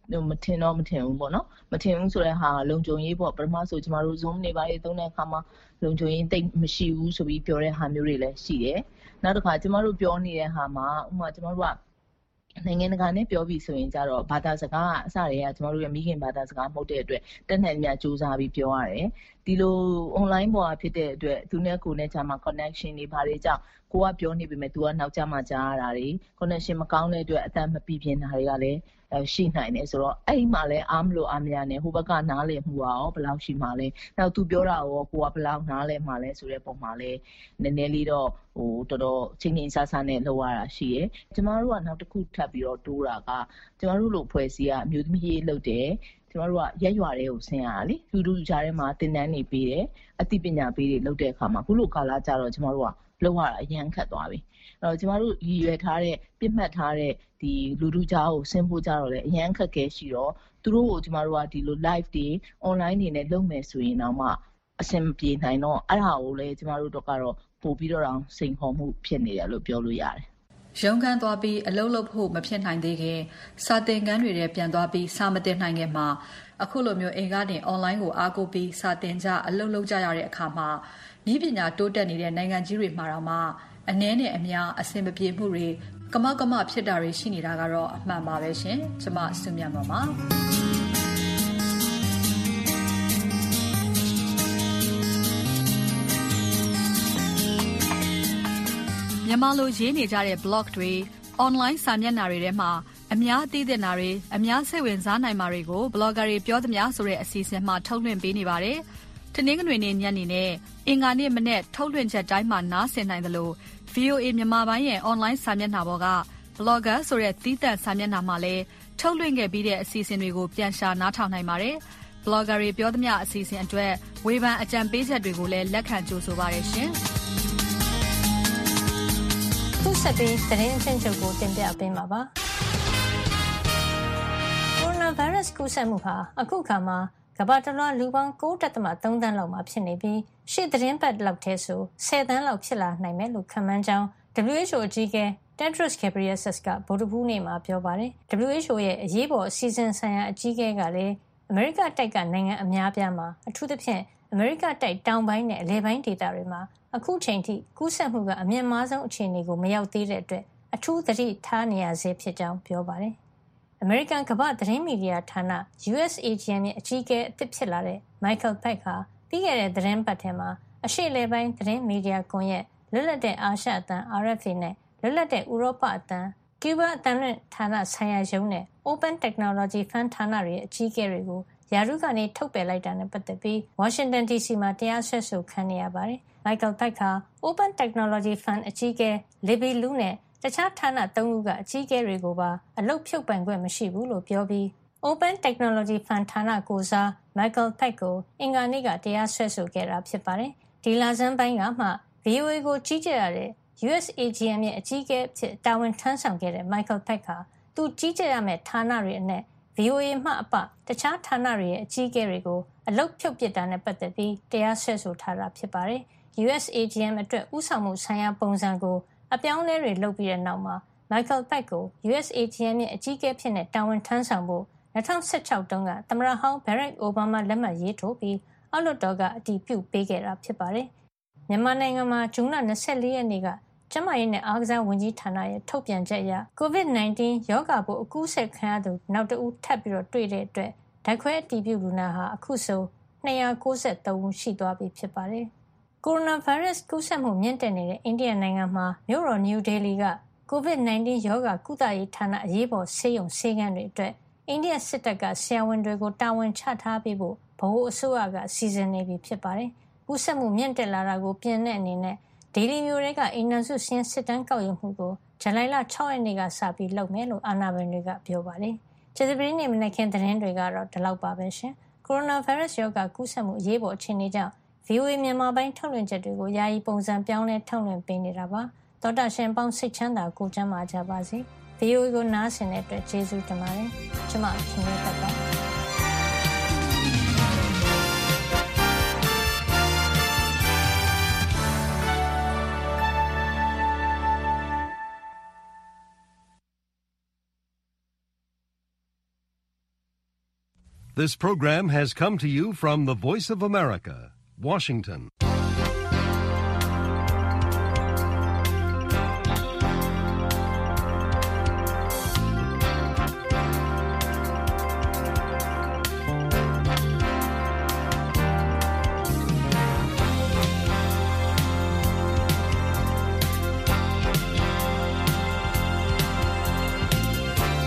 မထင်တော့မထင်ဘူးပေါ့နော်မထင်ဘူးဆိုတဲ့ဟာလုံခြုံရေးပေါ့ပထမဆိုကျမတို့ Zoom နေပါလေသုံးတဲ့အခါမှာလုံခြုံရေးတိတ်မရှိဘူးဆိုပြီးပြောတဲ့ဟာမျိုးတွေလည်းရှိတယ်နောက်တစ်ခါကျမတို့ပြောနေတဲ့ဟာမှာဥပမာကျမတို့ကနိုင်ငံတကာနဲ့ပြောပြီးဆိုရင်ကြတော့ဘာသာစကားအစတွေကကျမတို့ရဲ့မိခင်ဘာသာစကားမဟုတ်တဲ့အတွက်တက်နိုင်မြစူးစမ်းပြီးပြောရတယ်ဒီလို online ပေါ်မှာဖြစ်တဲ့အတွက်သူနဲ့ကိုယ်နဲ့ကြာမှာ connection တွေဘာတွေကြောင့်ကိုကပြောနေပေမဲ့ तू ကနောက်ကျမှကြားရတာတွေ connection မကောင်းတဲ့အတွက်အတန်မပြပြင်းတာတွေကလည်းရှိနိုင်တယ်ဆိုတော့အဲ့ဒီမှာလည်းအားမလို့အားမရနဲ့ဟိုဘက်ကနားလည်မှုရောဘယ်လောက်ရှိမှလဲနောက် तू ပြောတာရောကိုကဘယ်လောက်နားလည်မှလဲဆိုတဲ့ပုံမှာလည်းနည်းနည်းလေးတော့ဟိုတော်တော်ချင်းချင်းဆဆနဲ့လောက်ရတာရှိတယ်ကျမတို့ကနောက်တစ်ခုထပ်ပြီးတော့တိုးတာကကျမတို့လိုဖွဲ့စည်းကအမျိုးသမီးရေးလုပ်တယ်ကျမတို့ကရက်ရွာတွေကိုဆင်းရတာလေလူလူကြားထဲမှာတင်တန်းနေပေးတယ်အသိပညာပေးတွေလုပ်တဲ့အခါမှာခုလိုကာလကြတော့ကျမတို့ကလောက်ရတာအရန်ခတ်သွားပြီအဲ့တော့ကျမတို့ရည်ရွယ်ထားတဲ့ပြစ်မှတ်ထားတဲ့ဒီလူလူကြားကိုဆင်းဖို့ကြတော့လေအရန်ခက်ခဲရှိတော့သူတို့ကိုကျမတို့ကဒီလို live တွေ online တွေနဲ့လုပ်မယ်ဆိုရင်တော့မှအဆင်မပြေနိုင်တော့အဲ့ဒါကိုလေကျမတို့တော့ကတော့ပို့ပြီးတော့စိန်ခေါ်မှုဖြစ်နေတယ်လို့ပြောလို့ရတယ်ရုံးခန်းသွားပြီးအလုပ်လုပ်ဖို့မဖြစ်နိုင်သေးခင်စာသင်ခန်းတွေထဲပြန်သွားပြီးစာမသင်နိုင်ခင်မှာအခုလိုမျိုးအိမ်ကနေ online ကိုအားကိုးပြီးစာသင်ကြအလုပ်လုပ်ကြရတဲ့အခါမှာဤပညာတိုးတက်နေတဲ့နိုင်ငံကြီးတွေမှာတော့မှအနည်းနဲ့အများအဆင်မပြေမှုတွေကမောက်ကမဖြစ်တာတွေရှိနေတာကတော့အမှန်ပါပဲရှင်။ကျွန်မစုမြတ်ပါပါ။မြန်မာလိုရေးနေကြတဲ့ blog တွေ online စာမျက်နှာတွေထဲမှာအများသိတဲ့နာတွေအများစိတ်ဝင်စားနိုင်မှာတွေကို blogger တွေပြောသမျှဆိုတဲ့အစီအစဉ်မှာထုတ်လွှင့်ပေးနေပါတယ်။တနင်္ဂနွေနေ့ညနေနဲ့အင်္ဂါနေ့မနေ့ထုတ်လွှင့်ချက်တိုင်းမှာနားဆင်နိုင်တယ်လို့ ဗွီအိုအေ မြန်မာပိုင်းရဲ့ online စာမျက်နှာပေါ်က blogger ဆိုတဲ့သီးသန့်စာမျက်နှာမှာလည်းထုတ်လွှင့်ခဲ့ပြီးတဲ့အစီအစဉ်တွေကိုပြန်ရှာနားထောင်နိုင်ပါတယ်။ blogger တွေပြောသမျှအစီအစဉ်အတွက်ဝေဖန်အကြံပေးချက်တွေကိုလည်းလက်ခံကြိုဆိုပါတယ်ရှင်။ခုဆက်ပြီးသတင်းအကျဉ်းချုပ်ကိုတင်ပြပေးမှာပါ။ ကိုရိုနာဗိုင်းရပ်စ်ကူးစက်မှုဟာအခုအခါမှာကမ္ဘာတလွှားလူပေါင်း ၉.၃ သန်းလောက်မှာဖြစ်နေပြီးရှေ့သတင်းပတ်လောက်ထဲဆို၁၀သန်းလောက်ဖြစ်လာနိုင်မယ်လို့ခန့်မှန်းကြောင်း W H O အကြီးအကဲ Tedros Adhanom Ghebreyesus ကဗုဒ္ဓဟူးနေ့မှာပြောပါတယ်။ W H O ရဲ့အရေးပေါ်အစီအစဉ်ဆိုင်ရာအကြီးအကဲကလည်းအမေရိကတိုက်ကနိုင်ငံအများပြားမှာအထူးသဖြင့်အမေရိကတိုက်တောင်ပိုင်းနဲ့အလယ်ပိုင်းဒေသတွေမှာအခုချိန်ထိကူးစက်မှုကအမြင့်မားဆုံးအခြေအနေကိုမရောက်သေးတဲ့အတွက်အထူးသတိထားနေရဆဲဖြစ်ကြောင်းပြောပါတယ်။ အမေရိကန်ကမ္ဘာ့သတင်းမီဒီယာဌာန U S A G M ရဲ့အကြီးအကဲအသစ်ဖြစ်လာတဲ့ Michael Pack ဟာပြီးခဲ့တဲ့သတင်းပတ်ထဲမှာအရှေ့အလယ်ပိုင်းသတင်းမီဒီယာကွန်ရက်လွတ်လပ်တဲ့အာရှအသံ R F A နဲ့လွတ်လပ်တဲ့ဥရောပအသံ Cuba အသံလွှင့်ဌာနဆိုင်ရာရုံးနဲ့ Open Technology Fund ဌာနတွေရဲ့အကြီးအကဲတွေကိုယာရုကနေထုတ်ပယ်လိုက်တာနဲ့ပတ်သက်ပြီး Washington D C မှာတရားစွဲဆိုခံနေရပါတယ်။ Michael Pack ဟာ Open Technology Fund အကြီးအကဲ Libby Lu နဲ့တခြားဌာနသုံးခုကအကြီးအကဲတွေကိုပါအလုပ်ဖြုတ်ပယ်ခွင့်မရှိဘူးလို့ပြောပြီး Open Technology Fund ဌာနကိုစား Michael Pack ကိုအင်္ဂါနေ့ကတရားစွဲဆိုခဲ့တာဖြစ်ပါတယ်။ဒီလဆန်းပိုင်းကမှ V O A ကိုကြီးကြပ်ရတဲ့ U S A G M ရဲ့အကြီးအကဲအဖြစ်တာဝန်ထမ်းဆောင်ခဲ့တဲ့ Michael Pack ဟာသူကြီးကြပ်ရမယ့်ဌာနတွေအနက် V O A မှအပတခြားဌာနတွေရဲ့အကြီးအကဲတွေကိုအလုပ်ဖြုတ်ပစ်တာနဲ့ပတ်သက်ပြီးတရားစွဲဆိုထားတာဖြစ်ပါတယ်။ U S A G M အတွက်ဥဆောင်မှုဆိုင်ရာပုံစံကိုအပြောင်းအလဲတွေလုပ်ပြီးတဲ့နောက်မှာ Michael Pack ကို U S A G M ရဲ့အကြီးအကဲဖြစ်တဲ့တာဝန်ထမ်းဆောင်ဖို့၂၀၁၆တုန်းကသမ္မတဟောင်း Barack Obama လက်မှတ်ရေးထိုးပြီးအောက်လွှတ်တော်ကအတည်ပြုပေးခဲ့တာဖြစ်ပါတယ်။မြန်မာနိုင်ငံမှာဇွန်လ၂၄ရက်နေ့ကကျန်းမာရေးနဲ့အားကစားဝန်ကြီးဌာနရဲ့ထုတ်ပြန်ချက်အရ ကိုဗစ် ၁၉ ရောဂါပိုးအကူးစက်ခံရသူနောက်တဦးထပ်ပြီးတွေ့တဲ့အတွက်ဓာတ်ခွဲအတည်ပြုလူနာဟာအခုဆို၂၉၃ဦးရှိသွားပြီဖြစ်ပါတယ်။ကိုရိုနာဗိုင်းရပ်စ်ကူးစက်မှုမြင့်တက်နေတဲ့အိန္ဒိယနိုင်ငံမှာမြို့တော်နယူးဒေလီကကိုဗစ် ၁၉ ရောဂါကုသရေးဌာနအရေးပေါ်ဆေးရုံဆေးခန်းတွေအတွက်အိန္ဒိယစစ်တပ်ကဆရာဝန်တွေကိုတာဝန်ချထားပေးဖို့ဗဟိုအစိုးရကစီစဉ်နေပြီဖြစ်ပါတယ်။ကူးစက်မှုမြင့်တက်လာတာကိုပြင်တဲ့အနေနဲ့ဒေလီမြို့ကအိမ်နံစုစင်းစစ်တမ်းကောက်ယူမှုကိုဇူလိုင်လ၆ရက်နေ့ကစပြီးလုပ်မယ်လို့အာဏာပိုင်တွေကပြောပါတယ်။ကျေးဇူးပင်းနေမနက်ခင်းသတင်းတွေကတော့ဒီလောက်ပါပဲရှင်။ကိုရိုနာဗိုင်းရပ်စ်ရောဂါကူးစက်မှုအရေးပေါ်အခြေအနေကြောင့် V O A မြန်မာပိုင်းထုတ်လွှင့်ချက်တွေကိုယာယီပုံစံပြောင်းလဲထုတ်လွှင့်ပေးနေတာပါ။သောတာရှင်ပေါင်းစိတ်ချမ်းသာကိုကျမ်းမာကြပါစေ။ V O A ကိုနားဆင်တဲ့အတွက်ကျေးဇူးတင်ပါတယ်။ကျွန်မခင်ဗျာတက်ပါ This program has come to you from the Voice of America, Washington.